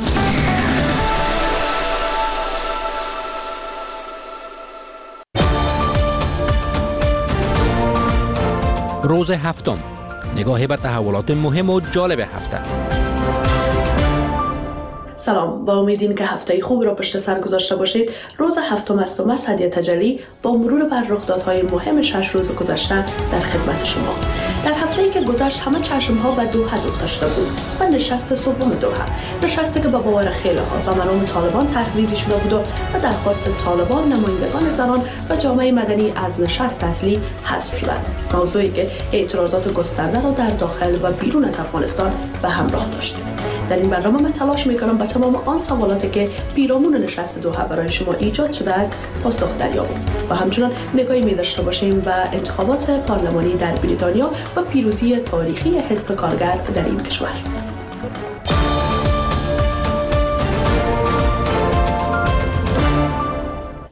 روز هفتم، نگاهی به تحولات مهم و جالب هفته. سلام، با امیدیم که هفته خوب را پشت سر گذاشته باشید. روز هفتم است و مذهب تجلی با مرور بر رخدادهای مهم شش روز گذشته در خدمت شما. در هفته‌ای که گذشت همه چشم‌ها به دوحه دوخته شده بود و نشست سوم دوحه، نشستی که با باور خیلی‌ها به منام طالبان تحریزی شده بود و درخواست طالبان نمایندگان زنان و جامعه مدنی از نشست اصلی حذف شدند. موضوعی که اعتراضات گسترده را در داخل و بیرون از افغانستان به همراه داشت. در این برنامه من تلاش می‌کنم به تمام آن سوالاتی که پیرامون نشست دوحه برای شما ایجاد شده است پاسخ دریابیم و همچنین نگاهی می‌داشته باشیم به انتخابات پارلمانی در بریتانیا و پیروزی تاریخی حزب کارگر در این کشور. نشست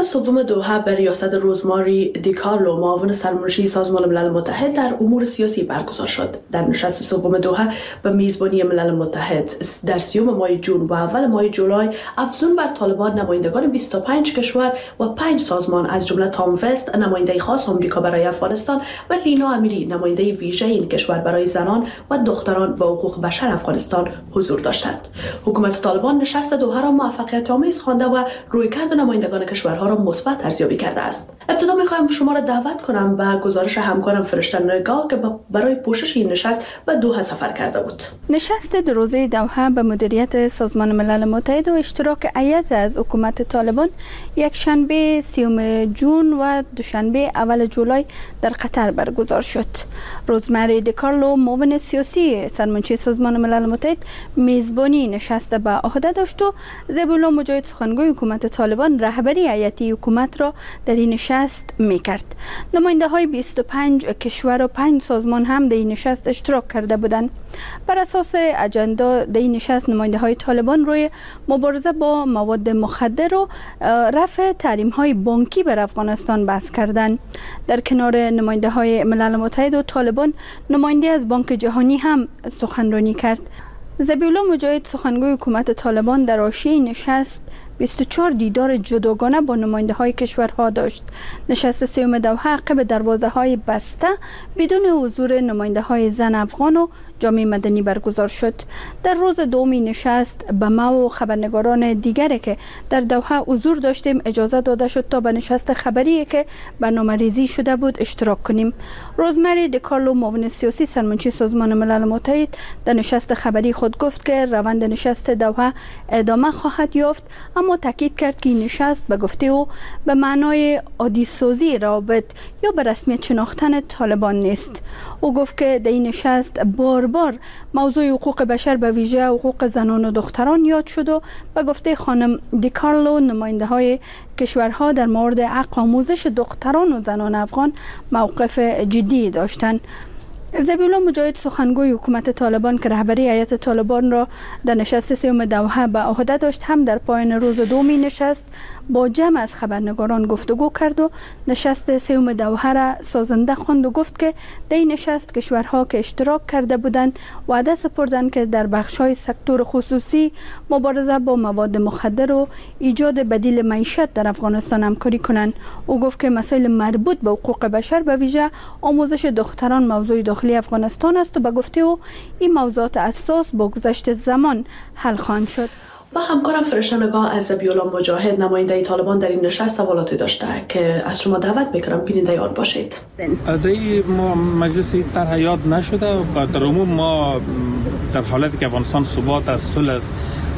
سوم دوحه به ریاست روزماری دیکارلو معاون سرمنشی سازمان ملل متحد در امور سیاسی برگزار شد. در نشست سوم دوحه به میزبانی ملل متحد در سیوم ماه جون و اول ماه جولای افزون بر طالبان نمایندگان بیست و پنج کشور و پنج سازمان از جمله تام وست نماینده خاص آمریکا برای افغانستان و لینا امیری نماینده ویژه این کشور برای زنان و دختران و حقوق بشر افغانستان حضور داشتند. حکومت طالبان نشست دوحه را موفقیت آمیز خوانده و رویکرد نمایندگان کشورها را مثبت ارزیابی کرده است. ابتدا می‌خوایم شما را دعوت کنم به گزارش همکارم فرشته نگاه که برای پوشش این نشست به دوحه سفر کرده بود. نشست دو روزه دوحه به مدیریت سازمان ملل متحد و اشتراک هیئت از حکومت طالبان یک شنبه سیوم جون و دوشنبه اول جولای در قطر برگزار شد. روزمری دیکارلو معاون سیاسی سرمنشی سازمان ملل متحد میزبانی نشست به عهده داشت و زبیولا مجاهد سخنگوی حکومت طالبان رهبری هیئتی حکومت را در این نشست میکرد. نماینده های بیست و پنج کشور و پنج سازمان هم در این نشست اشتراک کرده بودند. بر اساس اجندا در این نشست نماینده های طالبان روی مبارزه با مواد مخدر و رفع تحریم های بانکی بر افغانستان بحث کردند. در کنار نماینده های ملل متحد و طالبان نماینده از بانک جهانی هم سخنرانی کرد. زبیولا مجاهد سخنگوی حکومت طالبان در حاشیه نشست بیست و چهار دیدار جداگانه با نماینده های کشورها داشت. نشست سوم دوحه عقب دروازه های بسته بدون حضور نماینده های زن افغان و جامعه مدنی برگزار شد. در روز دومی نشست به ما و خبرنگاران دیگری که در دوحه حضور داشتیم اجازه داده شد تا به نشست خبری که برنامه‌ریزی شده بود اشتراک کنیم. روزمری دیکارلو معاون سیاسی سرمنشی سازمان ملل متحد در نشست خبری خود گفت که روند نشست دوحه ادامه خواهد یافت، اما تاکید کرد که این نشست به گفته او به معنای عادی سازی روابط یا به رسمیت شناختن طالبان نیست. او گفت که در این نشست بار بار موضوع حقوق بشر به ویژه حقوق زنان و دختران یاد شد و به گفته خانم دیکارلو نماینده های کشورها در مورد حق آموزش دختران و زنان افغان موقف جدی داشتند. زبیولا مجاهد سخنگوی حکومت طالبان که رهبری هیئت طالبان را در نشست سوم دوحه به عهده داشت هم در پایان روز دومی نشست با جمع از خبرنگاران گفتگو کرد و نشست سوم دوحه را سازنده خواند و گفت که در این نشست کشورها که اشتراک کرده بودند وعده سپردند که در بخش‌های سکتور خصوصی مبارزه با مواد مخدر و ایجاد بدیل معیشت در افغانستان همکاری کنند. او گفت که مسائل مربوط به حقوق بشر به ویژه آموزش دختران موضوع داخلی افغانستان است و به گفته او این موضوعات اساس با گذشت زمان حل خواهند شد. و همکارم فرشته نگاه از زبیولا مجاهد نماینده طالبان در این نشست سوالاتی داشته که از شما دعوت میکنم بیننده آن باشید. ادعای ما مجلس طرح یاد نشده و در عموم ما در حالتی که افغانستان ثبات از صلح از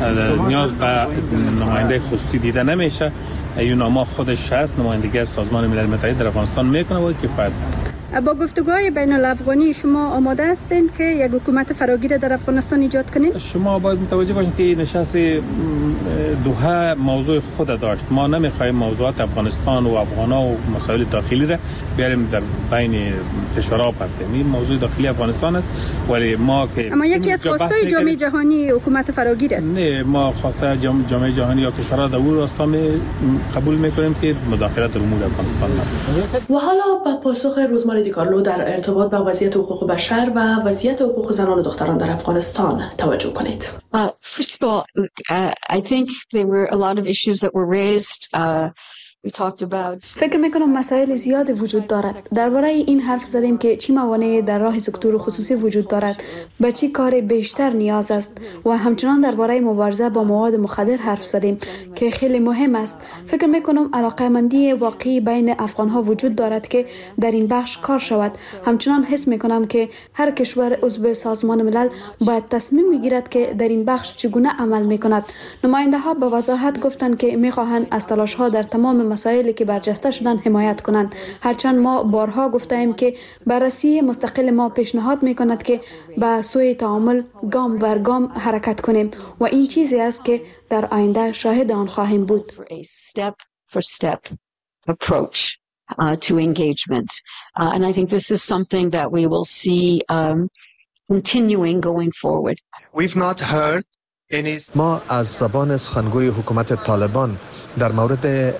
نیاز به نماینده خصوصی دیده نمیشه. یوناما خودش هست نمایندگی از سازمان ملل متحد در افغانستان میکنه و کفایت. با گفتگوهای بین الافغانی شما آماده هستید که یک حکومت فراگیر در افغانستان ایجاد کنید؟ شما باید متوجه باشید که نشست دوحه موضوع خود داشت. ما نمیخوایم موضوعات افغانستان و افغانا و مسائل داخلی را بیاریم در بین کشورها پرتیم. این موضوع داخلی افغانستان است ولی ما که اما یکی از خواستای جامعه جهانی حکومت فراگیر است. نه، ما خواسته جامعه جهانی یا کشورها در اون راستا قبول میکنیم که مداخلت در امور افغانستان نکنند. و حالا با پاسخ روزمره دیکارلو در ارتباط با وضعیت حقوق بشر و وضعیت حقوق زنان و دختران در افغانستان توجه کنید. Uh, first of all, uh, I think there were a lot of issues that were raised. Uh, فکر میکنم مسائل زیاد وجود دارد. درباره این حرف زدیم که چی موانع در راه سکتور خصوصی وجود دارد، به چی کار بیشتر نیاز است و همچنان درباره مبارزه با مواد مخدر حرف زدیم که خیلی مهم است. فکر میکنم علاقه‌مندی واقعی بین افغان‌ها وجود دارد که در این بخش کار شود. همچنان حس میکنم که هر کشور عضو سازمان ملل باید تصمیم بگیرد که در این بخش چگونه عمل میکند. نماینده ها به وضاحت گفتند که میخواهند از تلاش ها در تمام مسائلی که برجسته شدن حمایت کنند. هرچند ما بارها گفتیم که بررسی مستقل ما پیشنهاد میکند که به سوی تعامل گام بر گام حرکت کنیم و این چیزی است که در آینده شاهد آن خواهیم بود. Step for step approach uh, to engagement. Uh, and I think this is something that we will see um, continuing going forward. We've not heard any... ما از زبان سخنگوی حکومت طالبان در مورد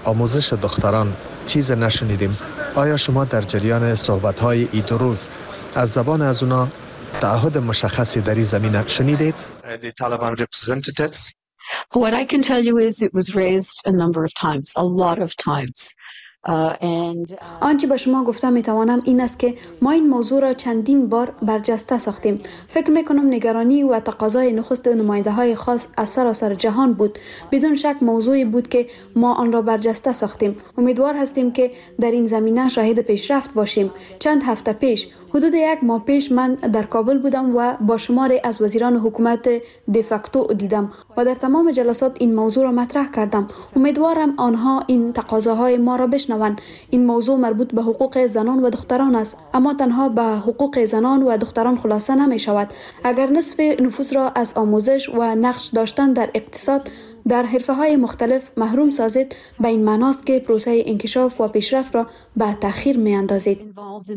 آموزش دختران چیز نشنیدیم. آیا شما در جریان صحبت‌های ای دو روز از زبان از اونا تعهد مشخصی در این زمینه شنیدید؟ The Taliban representatives. What I can tell you is it was raised a number of times, a lot of times. آنچه به شما گفتم میتوانم این است که ما این موضوع را چندین بار برجسته ساختیم. فکر میکنم نگرانی و تقاضای نخست نماینده های خاص از سراسر جهان بود. بدون شک موضوعی بود که ما آن را برجسته ساختیم. امیدوار هستیم که در این زمینه شاهد پیشرفت باشیم. چند هفته پیش، حدود یک ماه پیش، من در کابل بودم و با شماری از وزیران حکومت دفاکتو دیدم و در تمام جلسات این موضوع را مطرح کردم. امیدوارم آنها این تقاضاهای ما را بشنوند. این موضوع مربوط به حقوق زنان و دختران است، اما تنها به حقوق زنان و دختران خلاصه نمی شود. اگر نصف نفوس را از آموزش و نقش داشتن در اقتصاد در حرفه‌های مختلف محروم سازید، به این معناست که پروسه انکشاف و پیشرفت را به تأخیر می‌اندازید.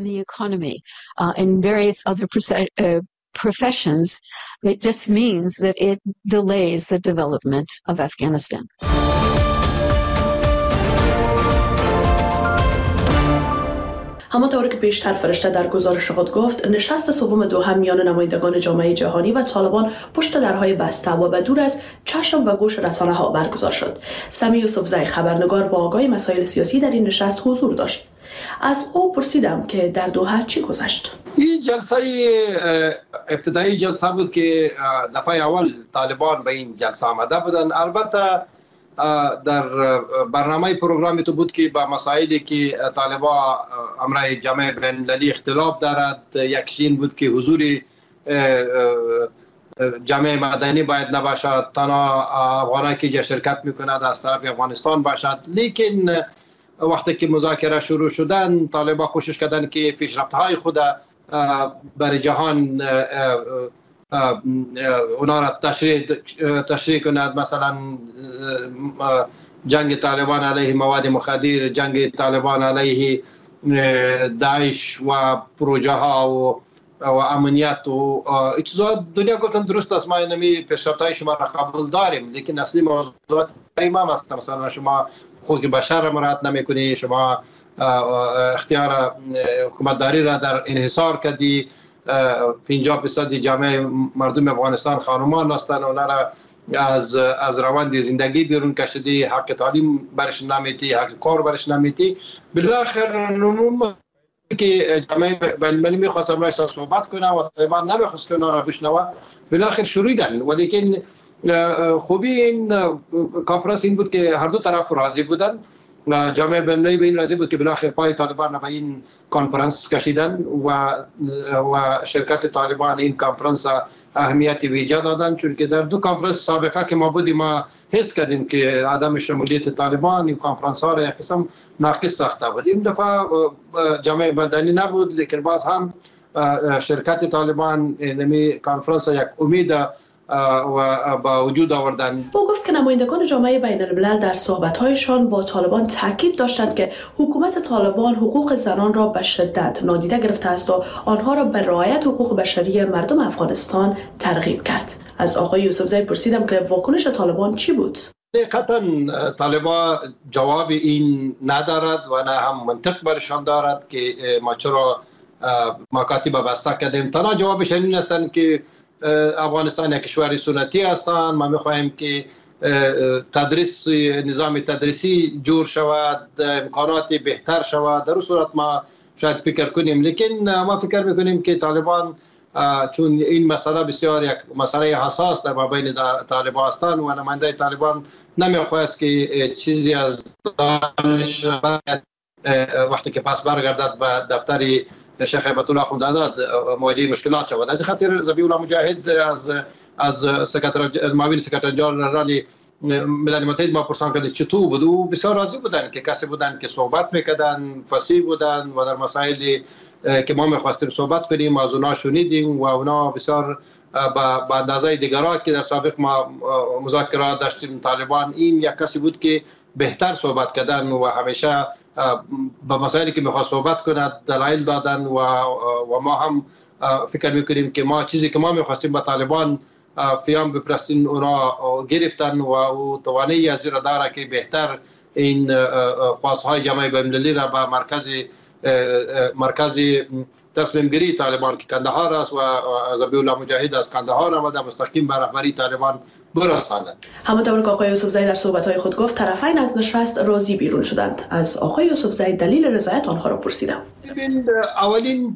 professions, it just means that it delays the development of Afghanistan. همانطور که پیشتر فرشته در گزارش خود گفت، نشست سوم دوحه میان نمایندگان جامعه جهانی و طالبان پشت درهای بسته و به دور از چشم و گوش رسانه ها برگزار شد. سمی یوسفزئی خبرنگار و آگاه مسائل سیاسی در این نشست حضور داشت. از او پرسیدم که در دوحه چی گذشت. این جلسه ابتدایی جلسه بود که دفعه اول طالبان به این جلسه آمده بودن. البته در برنامه پروگرامی تو بود که با مسائلی که طالبان امرای جامعه بین المللی اختلاف دارد، یکیش بود که حضور جامعه مدنی باید نباشد، تنها افغانایی که شرکت میکند از طرف افغانستان باشد. لیکن وقتی که مذاکره شروع شدن، طالبان کوشش کردن که پیشرفت‌های خود برای جهان اونا را تشریح تشریح کند. مثلا جنگ طالبان علیه مواد مخدر، جنگ طالبان علیه داعش و پروژه ها و و امنیت و چیزا. دنیا گفتن درست است، ما اینمی پیشرفت‌های شما را قبول داریم، لیکن اصلی موضوعات امام است. مثلا شما حقوق بشر را مراعات نمی‌کنی، شما اختیار حکومتداری را در انحصار کردی، پنجاه درصد جامعه مردم افغانستان خانمان هستند، اونا را از از روند زندگی بیرون کشیدی، حق تعلیم برش نمیدی، حق کار برش نمیدی. بالاخره نموم که جامعه بین المللی میخواست امروز صحبت کنه و طالبان نمیخواست که اونا را بشنوه، بالاخره شروعیدن. ولیکن خوبی این کنفرانس این بود که هر دو طرف راضی بودن. جامعه بین المللی به این راضی بود که بالاخره پای طالبان به این کنفرانس کشیدن و و شرکت طالبان این کنفرانس اهمیت ویژه دادن، چون که در دو کنفرانس سابقه که ما بودیم ما حس کردیم که عدم شمولیت طالبان این کنفرانس ها را یک قسم ناقص ساخته بود. این دفعه جامعه مدنی نبود، لیکن باز هم شرکت طالبان نمی کنفرانس یک امید و با وجود آوردن. او گفت که نمایندگان جامعه بین الملل در صحبت‌هایشان با طالبان تاکید داشتند که حکومت طالبان حقوق زنان را به شدت نادیده گرفته است و آنها را به رعایت حقوق بشری مردم افغانستان ترغیب کرد. از آقای یوسفزئی پرسیدم که واکنش طالبان چی بود؟ حقیقتا طالبان جواب این ندارد و نه هم منطق برشان دارد که ما چرا مکاتب بسته کردیم. تنها جوابش این است که افغانستان یک کشور سنتی هستند، ما میخواهیم که تدریس نظام تدریسی جور شود، امکانات بهتر شود. در اون صورت ما شاید فکر کنیم، لیکن ما فکر میکنیم که طالبان چون این مسئله بسیار یک مسئله حساس در مابین طالبان هستند و نماینده طالبان نمیخواست که چیزی از دانش وقتی که پس برگردد به دفتر شیخ هیبت الله خمدانات مواجه مشکلات شود. از خاطر ذبیح الله مجاهد از از سکرتر معاون سکرتر جنرال ملل متحد ما پرسان کردیم چطور بود، و بسیار راضی بودن که کسی بودن که صحبت میکردن، فصیح بودن و در مسائلی که ما میخواستیم صحبت کنیم از اونا شنیدیم و اونا بسیار با اندازه دیگرها که در سابق ما مذاکرات داشتیم طالبان، این یک کسی بود که بهتر صحبت کردن و همیشه با مسائلی که میخواد صحبت کند دلایل دادن و و ما هم فکر میکنیم که ما چیزی که ما میخواستیم با طالبان فیام بپرستین اونا گرفتن و او توانایی از را داره که بهتر این خواستهای جامعه بین‌المللی را به مرکز مرکز تصمیم گیری طالبان که کندهار است و ذبیح الله مجاهد از کندهار آمده مستقیم به رهبری طالبان برساند. همانطور که آقای یوسفزئی در صحبت‌های خود گفت طرفین از نشست راضی بیرون شدند. از آقای یوسفزئی دلیل رضایت آنها را پرسیدم. اولین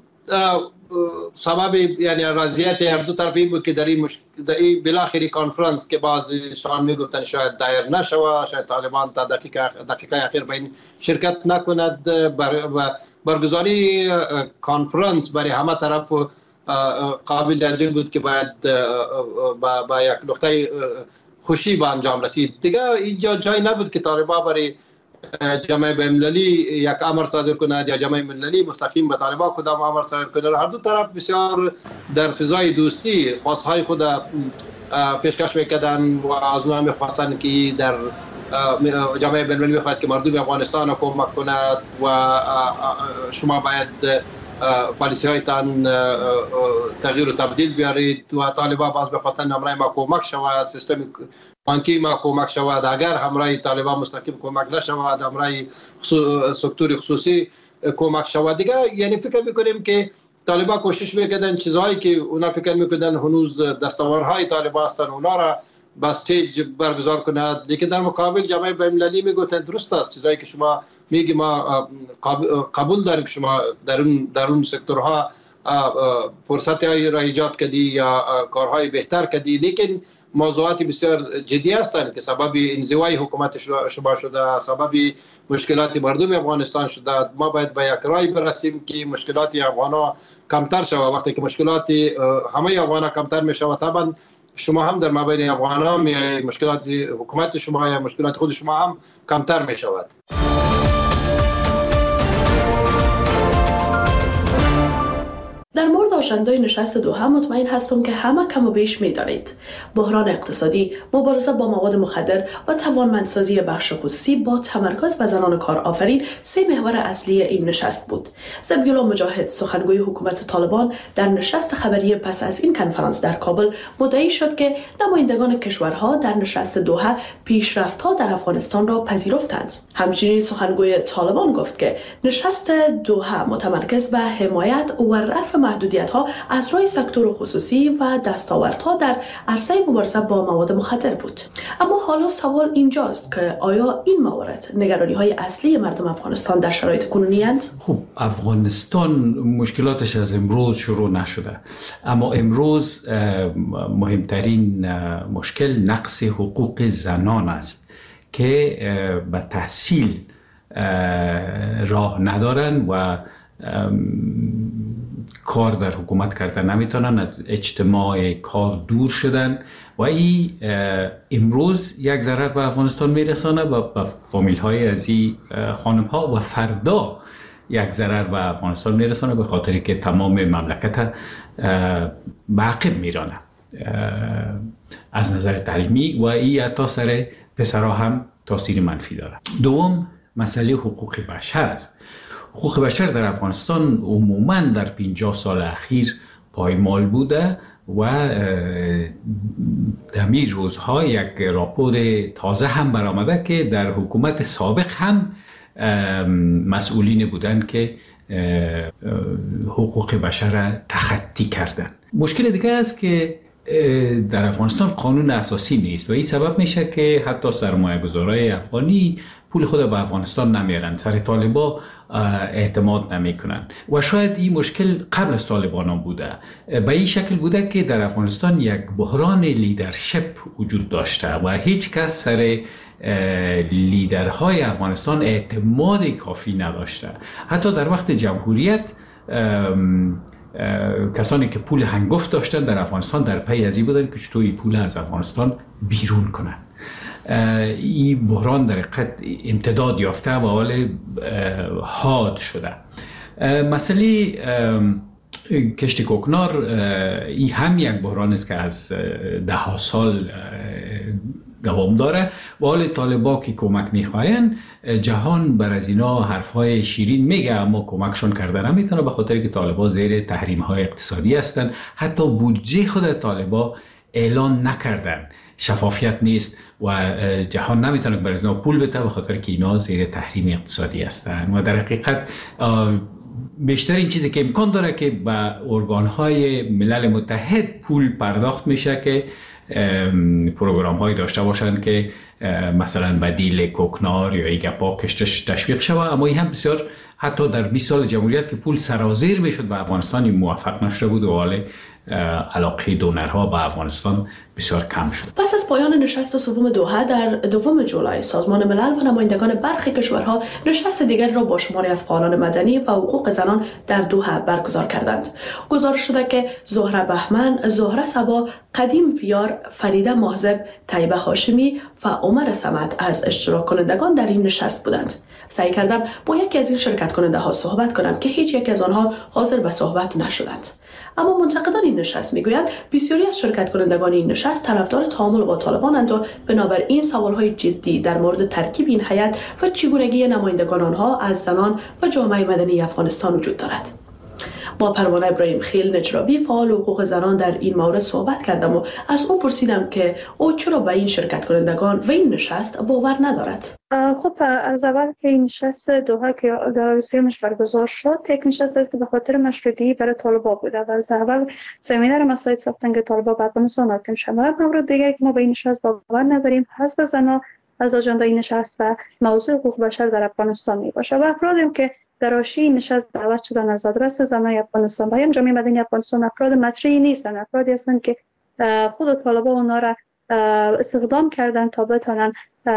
سبب یعنی رضایت هر دو طرف این بود که در این مش... در این بالاخره کنفرانس که بعضیشان میگفتن شاید دایر نشود، شاید طالبان تا دقیقه دقیقه اخیر به این شرکت نکند، بر... برگزاری کنفرانس برای همه طرف قابل از این بود که باید با, با یک نقطه خوشی به انجام رسید. دیگه اینجا جای نبود که طالبان برای جامعه بین‌المللی یک امر صادر کند یا جامعه بین‌المللی مستقیم به طالبان کدام امر صادر کند. هر دو طرف بسیار در فضای دوستی خواستهای خود پیشکش میکردن و از اونها میخواستن که در جامعه بین‌المللی بخواهد که مردم افغانستان را کمک کند و شما باید پالیسی هایتان تغییر و تبدیل بیارید و طالبان باز بخواستن همراه ما کمک شود، سیستم بانکی ما کمک شود. اگر همراه طالبان مستقیم کمک نشود، همراه سکتور خصوصی کمک شود. دیگه یعنی فکر میکنیم که طالبان کوشش میکردن چیزهایی که اونا فکر میکردن هنوز دستاوردهای طالبان هستن اونا را با استیج برگزار کند، لیکن در مقابل جامعه بین‌المللی میگوتن درست است چیزایی که شما میگی ما قبول داریم که شما در اون در اون سکتورها فرصت‌های را ایجاد کردی یا کارهای بهتر کردی، لیکن موضوعاتی بسیار جدی هستند که سبب انزوای حکومت شما شده، سبب مشکلات مردم افغانستان شده. ما باید به یک رای برسیم که مشکلات افغان‌ها کمتر شود. وقتی که مشکلات همه افغان‌ها کمتر میشود، طبعا شما هم در مابین افغان‌ها مشکلات حکومت شما یا مشکلات خود شما هم کمتر میشود. در مورد آژندای نشست دوحه مطمئن هستم که همه کم و بیش می‌دانید. بحران اقتصادی، مبارزه با مواد مخدر و توانمندسازی بخش خصوصی با تمرکز به زنان کارآفرین سه محور اصلی این نشست بود. ذبیح الله مجاهد سخنگوی حکومت طالبان در نشست خبری پس از این کنفرانس در کابل مدعی شد که نمایندگان کشورها در نشست دوحه پیشرفت‌ها در افغانستان را پذیرفتند. همچنین سخنگوی طالبان گفت که نشست دوحه متمرکز به حمایت و رفع محدودیت‌ها از راه سکتور خصوصی و دستاوردها در عرصه مبارزه با مواد مخدر بود. اما حالا سوال اینجاست که آیا این موارد نگرانی‌های اصلی مردم افغانستان در شرایط کنونی اند؟ خب افغانستان مشکلاتش از امروز شروع نشده، اما امروز مهمترین مشکل نقص حقوق زنان است که به تحصیل راه ندارن و کار در حکومت کردن نمیتونن، از اجتماع کار دور شدن و این امروز یک ضرر به افغانستان میرسانه و به فامیل های از این خانم ها و فردا یک ضرر به افغانستان میرسانه به خاطر که تمام مملکت به عقب میرانه از نظر تعلیمی و این حتی سر پسرها هم تاثیر منفی داره. دوم مسئله حقوق بشر است. حقوق بشر در افغانستان عموماً در پنجاه سال اخیر پایمال بوده و در این روزها یک راپور تازه هم برآمده که در حکومت سابق هم مسئولین بودند که حقوق بشر را تخطی کردند. مشکل دیگه است که در افغانستان قانون اساسی نیست و این سبب میشه که حتی سرمایه گذارای افغانی پول خود به افغانستان نمیارن، سر طالبا اعتماد نمیکنن و شاید این مشکل قبل از طالبان هم بوده. به این شکل بوده که در افغانستان یک بحران لیدرشپ وجود داشته و هیچ کس سر لیدرهای افغانستان اعتماد کافی نداشته. حتی در وقت جمهوریت کسانی که پول هنگفت داشتن در افغانستان در پی از این بودن که چطور این پول از افغانستان بیرون کنن. این بحران در حقیقت امتداد یافته و حال حاد شده. مسئله کشت کوکنار این هم یک بحران است که از ده ها سال دوام داره و حال طالبا که کمک میخواین جهان بر از اینا حرفهای شیرین میگه اما کمکشون کرده نمیتونه به خاطر که طالبا زیر تحریم های اقتصادی هستن. حتی بودجه خود طالبا اعلان نکردن، شفافیت نیست و جهان نمیتونه بر ازنا پول بده به خاطر که اینا زیر تحریم اقتصادی هستن و در حقیقت بیشتر این چیزی که امکان داره که به ارگان‌های ملل متحد پول پرداخت میشه که پروگرام های داشته باشند که مثلا بدیل کوکنار یا ایگپا کشتش تشویق شود. اما این هم بسیار حتی در بیست سال جمهوریت که پول سرازیر میشد به افغانستان موفق نشده بود و حال علاقه دونرها به افغانستان بسیار کم شد. پس از پایان نشست سوم دوحه در دوم جولای سازمان ملل و نمایندگان برخی کشورها نشست دیگر را با شماری از فعالان مدنی و حقوق زنان در دوحه برگزار کردند. گزارش شده که زهره بهمن، زهره صبا، قدیم ویار، فریده محزب، طیبه هاشمی و عمر صمد از اشتراک کنندگان در این نشست بودند. سعی کردم با یکی از این شرکت کننده ها صحبت کنم که هیچ یک از آنها حاضر به صحبت نشدند. اما منتقدان این نشست میگویند بسیاری از شرکت کنندگان این نشست طرفدار تعامل با طالبانند و بنابراین سوالهای جدی در مورد ترکیب این هیئت و چگونگی نمایندگان آنها از زنان و جامعه مدنی افغانستان وجود دارد. با پروانه ابراهیم خیل نجرابی فعال حقوق زنان در این مورد صحبت کردم و از او پرسیدم که او چرا به این شرکت کنندگان و این نشست باور ندارد. خب از اول که این نشست دوحه که در روسیه مش برگزار شد، یک نشست است که به خاطر مشروطیت برای طالبان بوده و از اول زمینه را مساعد ساختن که طالبان به افغانستان حاکم شوند. مورد دیگری که ما به این نشست باور نداریم حزب زنان از آژانده این نشست و موضوع حقوق بشر در افغانستان می باشه و افرادی که در حاشیه نشست دعوت شدن از آدرس زنان افغانستان و یا جامعه مدنی افغانستان افراد مطرحی نیستن، افرادی هستند که خود طالبان اونا را استخدام کردن تا بتونن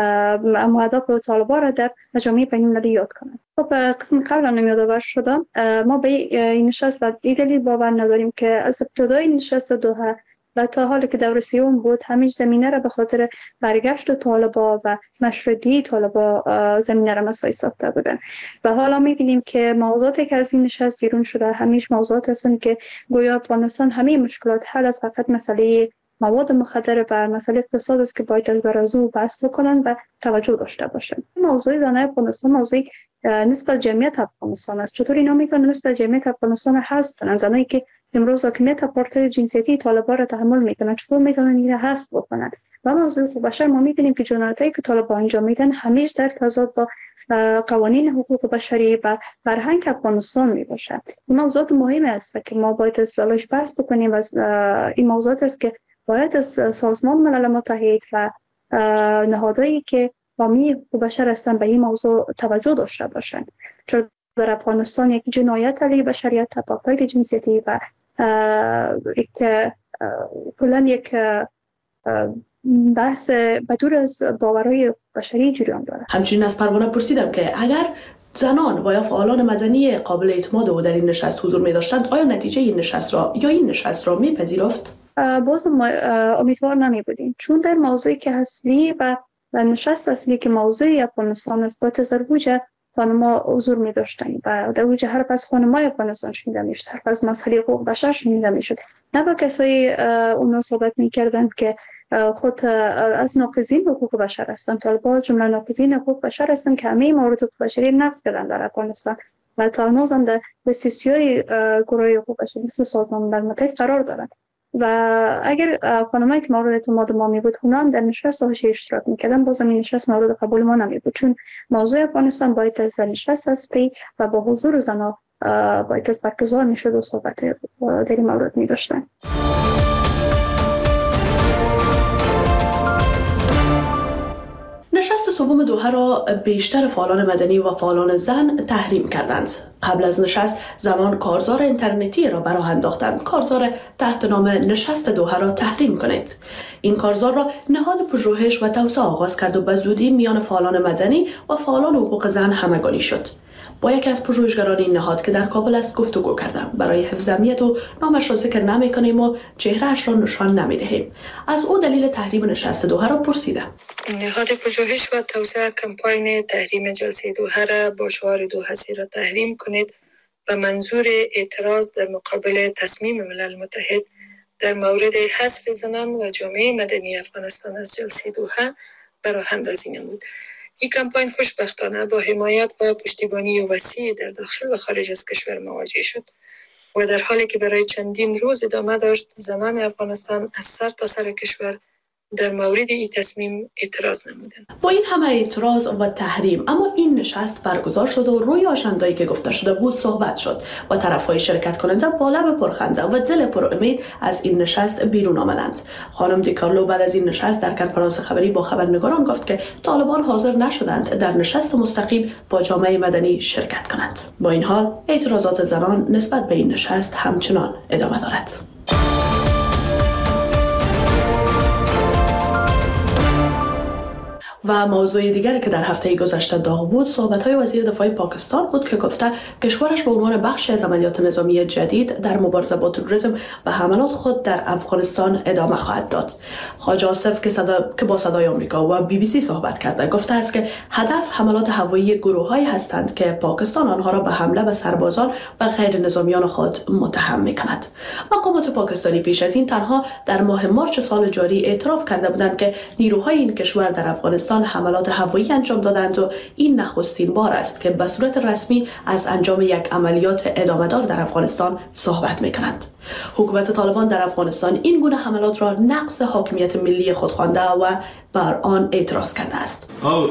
اهداف طالبان را در جامعه بین‌المللی یاد کنند. خب قسم قبل هم یادآور شدم ما به این نشست به این دلیل باور نداریم که از ابتدای نشست دوحه و تا حالی که دور سیوم بود همیشه زمینه را به خاطر برگشت طالبان و مشروطیت طالبان زمینه را مساعد ساخته بودن و حالا می‌بینیم که موضوعاتی که از این نشست بیرون شده همیشه موضوعات هستند که گویا افغانستان همه مشکلات حل از فقط مسئله مواد مخدر و مسئله اقتصاد است که باید از برازو بحث بکنن و توجه داشته باشن. موضوع زنان افغانستان موضوع نسبت جمعیت افغانستان است. چطور اینا میتونن نسبت جمعیت افغانستان حذف کنن؟ زنایی که امروز حاکمیت پارتی جنسیتی طالبان را تحمل میکنن چطور میتونن این را حذف بکنن؟ و موضوع حقوق بشر ما میبینیم که جنایتایی که طالبان انجام میدن همیشه در تضاد با قوانین حقوق بشری و فرهنگ افغانستان میباشه. این موضوعات مهمی است که ما باید از بلاش بحث بکنیم و این موضوعات است که باید از سازمان ملل متحد و نهادهایی که حامی حقوق بشر هستند به این موضوع توجه داشته باشند. چون در افغانستان یک جنایت علیه بشریت، تبعیض جنسیتی و یک کلا یک بحث بدور از باورهای بشری جریان دارد. همچنین از پروانه پرسیدم که اگر زنان و یا فعالان مدنی قابل اعتماد او در این نشست حضور می داشتند آیا نتیجه این نشست را یا این نشست را می پذیرفت؟ باز ما امیدوار نمی بودیم چون در موضوعی که اصلی و نشست اصلی که موضوع افغانستان است با تزربوجه خانما حضور می داشتن و در وجه هر پس خانمای افغانستان شنیده می شد، هر پس مسئله حقوق بشر شنیده می شد. نه با کسایی اونو صحبت می کردند که خود از ناقضین حقوق بشر هستند. طالبان جمله ناقضین حقوق بشر هستند که همه موارد حقوق بشری نقض کردن در افغانستان و تا هنوز هم در بسیاری گروه حقوق بشری مثل سازمان ملل متحد قرار دارند. و اگر خانمایی که مورد اعتماد ما می بود اونا هم در نشست حاشیه اشتراک میکردن باز این نشست مورد قبول ما نمی بود چون موضوع افغانستان باید از نشست اصلی و با حضور زنها باید از برگزار میشد و صحبت در این مورد می داشتن. نشست سوم دوحه را بیشتر فعالان مدنی و فعالان زن تحریم کردند. قبل از نشست زنان کارزار اینترنتی را به راه انداختند. کارزار تحت نام نشست دوحه را تحریم کنید. این کارزار را نهاد پژوهش و توسعه آغاز کرد و به زودی میان فعالان مدنی و فعالان حقوق زن همگانی شد. با یکی از پژوهشگران این نهاد که در کابل است گفتگو کردم. برای حفظ امنیت و نامش را ذکر نمی‌کنیم و چهره‌اش را نشان نمی‌دهیم. از او دلیل تحریم نشست دوحه را پرسیدم. نهاد پژوهش و توسعه کمپاین تحریم جلسه دوحه را با شعار دوحه را تحریم کنید و منظور اعتراض در مقابل تصمیم ملل متحد در مورد حذف زنان و جامعه مدنی افغانستان از جلسه دوحه برای اندازی نمود. این کمپاین خوشبختانه با حمایت و پشتیبانی وسیع در داخل و خارج از کشور مواجه شد. و در حالی که برای چندین روز ادامه داشت، زنان افغانستان از سر تا سر کشور در مورد این تصمیم اعتراض نمودند. با این همه اعتراض و تحریم، اما این نشست برگزار شد و روی آژنده‌ای که گفته شده بود صحبت شد و طرف‌های شرکت کننده با لب پرخنده و دل پر امید از این نشست بیرون آمدند. خانم دیکارلو بعد از این نشست در کنفرانس خبری با خبرنگاران گفت که طالبان حاضر نشدند در نشست مستقیم با جامعه مدنی شرکت کنند. با این حال اعتراضات زنان نسبت به این نشست همچنان ادامه دارد. و موضوع دیگری که در هفته گذشته داغ بود، صحبت‌های وزیر دفاع پاکستان بود که گفته کشورش به عنوان بخشی از عملیات نظامی جدید در مبارزه با تروریسم و حملات خود در افغانستان ادامه خواهد داد. خواجه آصف که, صدا... که با صدای آمریکا و بی بی سی صحبت کرده گفته است که هدف حملات هوایی گروه‌هایی هستند که پاکستان آنها را به حمله به سربازان و غیر نظامیان خود متهم می‌کند. مقامات پاکستانی پیش از این تنها در ماه مارس سال جاری اعتراف کرده بودند که نیروهای این کشور در افغانستان حملات هوایی انجام دادند و این نخستین بار است که به صورت رسمی از انجام یک عملیات ادامه‌دار در افغانستان صحبت می‌کنند. حکومت طالبان در افغانستان این گونه حملات را نقض حاکمیت ملی خود خوانده و بر آن اعتراض کرده است. او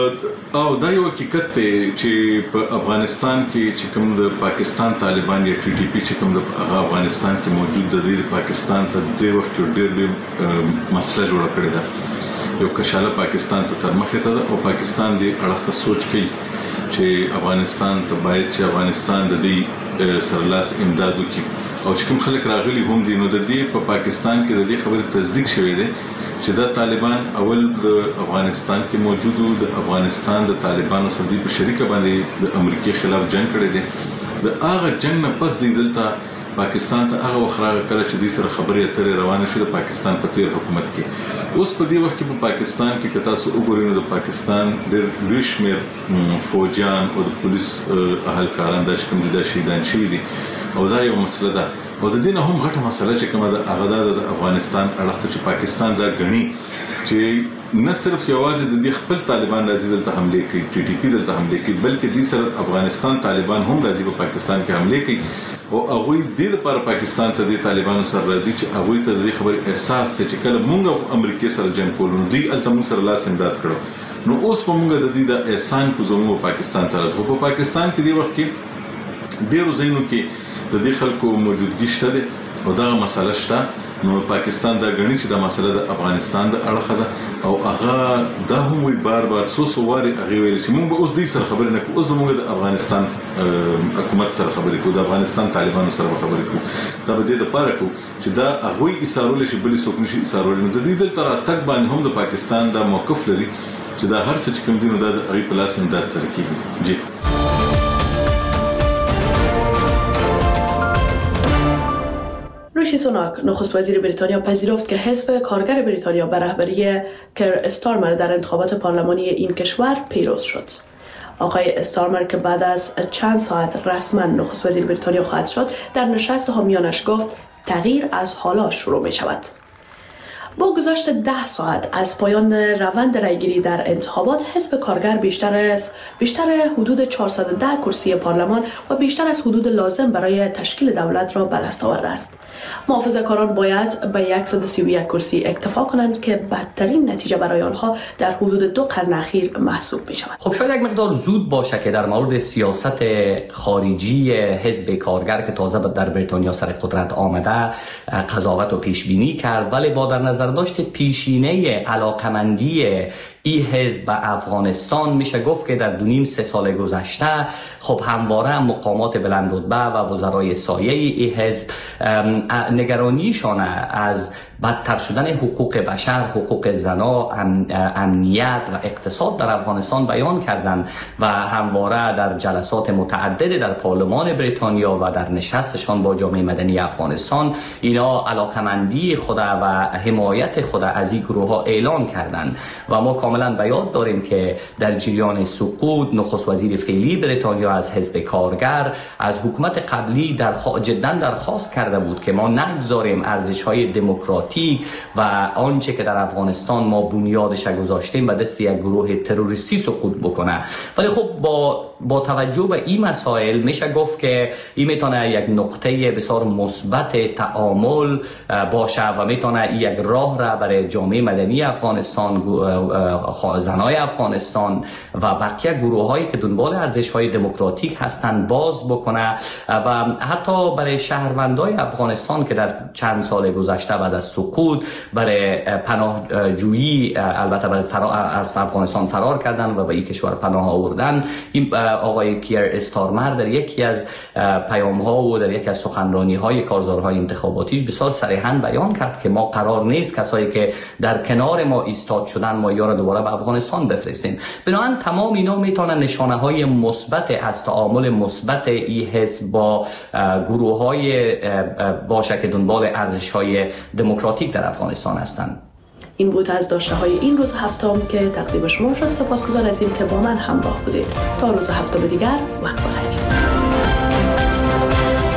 او دا یو حقیقت دی چې په افغانستان کې چې کوم د پاکستان طالبان یا ټي ټي پی چې کوم د افغانستان کې موجود د پاکستان ته د وخت ډېر ډېر مسله جوړه کړې ده. یو کشاله پاکستان ته تر مخه ته او پاکستان دی اړخ ته سوچ کوي چې افغانستان ته باید چې افغانستان د دې سرلاس امداد وکړي او چې کوم خلک راغلي هم دي نو د دې په پاکستان کې د دې خبرې تصدیق شوې ده چې دا طالبان اول د افغانستان کې موجود د افغانستان د طالبانو سره په شریکه باندې د امریکای خلاف جنگ کړی دی. د هغه جنگ نه پس دی دلته پاکستان ته هغه وخراغه کله چې د سره خبرې اترې روانه شوه د پاکستان په تیر حکومت کې. اوس په دې وخت کې په پاکستان کې که تاسو وګورئ نو د پاکستان ډېر لوی شمېر فوجیان او د پولیس اهلکاران د کوم دي شهیدان شوي دي او دا یو مسله ده او د دې نه هم غټه مسله چې کومه ده هغه د افغانستان اړخ ته چې پاکستان دا غني چې نه صرف یوازې د دې خپل طالبان راځي دلته حمله کوي، ټي ټي پی دلته حمله کوي، بلکې د سره افغانستان طالبان هم راځي په پاکستان کې حمله کوي او هغه د لپاره پاکستان ته د طالبانو سره راځي چې هغه ته د خبر احساس چې کله مونږ امریکای سره جنگ کوو دوی الته مونږ سره لاس امداد کړو نو اوس په مونږ د دې د احسان کو زموږ پاکستان ته راځو. په پاکستان کې د وخت کې ډیرو ځایونو کې د دې خلکو موجودګي شته ده او دا مسله شته نو پاکستان دا غني چې دا مسله د افغانستان د اړخه ده او هغه دا هم وی بار بار سو سو واري هغه ویل چې مونږ به اوس دې سره خبرې نه کوو، اوس مونږ د افغانستان حکومت سره خبرې کوو، د افغانستان طالبانو سره خبرې کوو. دا به دې لپاره کوو چې دا هغه یې اسارول شي بل څوک نشي اسارول. نو د دې دلته تک باندې هم د پاکستان دا موقف لري چې دا هر څه چې کوم دي نو دا د هغه پلاس امداد سره کیږي. جی ریشی سوناک نخست وزیر بریتانیا پذیرفت که حزب کارگر بریتانیا به رهبری کر استارمر در انتخابات پارلمانی این کشور پیروز شد. آقای استارمر که بعد از چند ساعت رسما نخست وزیر بریتانیا خواهد شد در نشست حامیانش گفت تغییر از حالا شروع می شود. با گذشت ده ساعت از پایان روند رایگیری در انتخابات، حزب کارگر بیشتر از بیشتر حدود چهارصد و ده کرسی پارلمان و بیشتر از حدود لازم برای تشکیل دولت را به دست آورده است. محافظه‌کاران باید به صد و سی و یک کرسی اکتفا کنند که بدترین نتیجه برای آنها در حدود دو قرن اخیر محسوب می شود. خب شاید یک مقدار زود باشه که در مورد سیاست خارجی حزب کارگر که تازه در بریتانیا سر قدرت آمده قضاوت و پیش بینی کرد، ولی با در نظر داشت پیشینه علاقمندی این حزب به افغانستان میشه گفت که در دو نیم سه سال گذشته خب همواره مقامات بلند رتبه و وزرای سایه این حزب نگرانیشان از بدتر شدن حقوق بشر، حقوق زنا، امنیت و اقتصاد در افغانستان بیان کردند و همواره در جلسات متعدد در پارلمان بریتانیا و در نشستشان با جامعه مدنی افغانستان اینا علاقمندی خود و حمایت خود از این گروه ها اعلام کردند و ما کاملا به یاد داریم که در جریان سقوط نخست وزیر فعلی بریتانیا از حزب کارگر از حکومت قبلی در جدا درخواست کرده بود که ما نگذاریم ارزش‌های دموکراتیک و آنچه که در افغانستان ما بنیادش گذاشتیم به دست یک گروه تروریستی سقوط بکنه. ولی خب با با توجه به این مسائل میشه گفت که این میتونه یک نقطه بسیار مثبت تعامل باشه و میتونه یک راه را برای جامعه مدنی افغانستان، زنای افغانستان و بقیه گروه‌هایی که دنبال ارزش‌های دموکراتیک هستند باز بکنه و حتی برای شهروندای افغانستان که در چند سال گذشته بعد از سقوط برای پناهجویی البته از افغانستان فرار کردن و به این کشور پناه آوردن، این آقای کیر استارمر در یکی از پیام ها و در یکی از سخنرانی های کارزارهای انتخاباتیش بسیار صریحاً بیان کرد که ما قرار نیست کسایی که در کنار ما ایستاد شدن ما یا را دوباره به افغانستان بفرستیم. بنابراین تمام اینا میتونه نشانه های مثبت از تعامل مثبت این حزب با گروه های باشه که دنبال ارزش های دموکراتیک در افغانستان هستند. این بود از داشته های این روز هفتم که تقدیم شما شد. سپاسگزار از این که با من همراه بودید. تا روز هفتم دیگر وقت بخیر.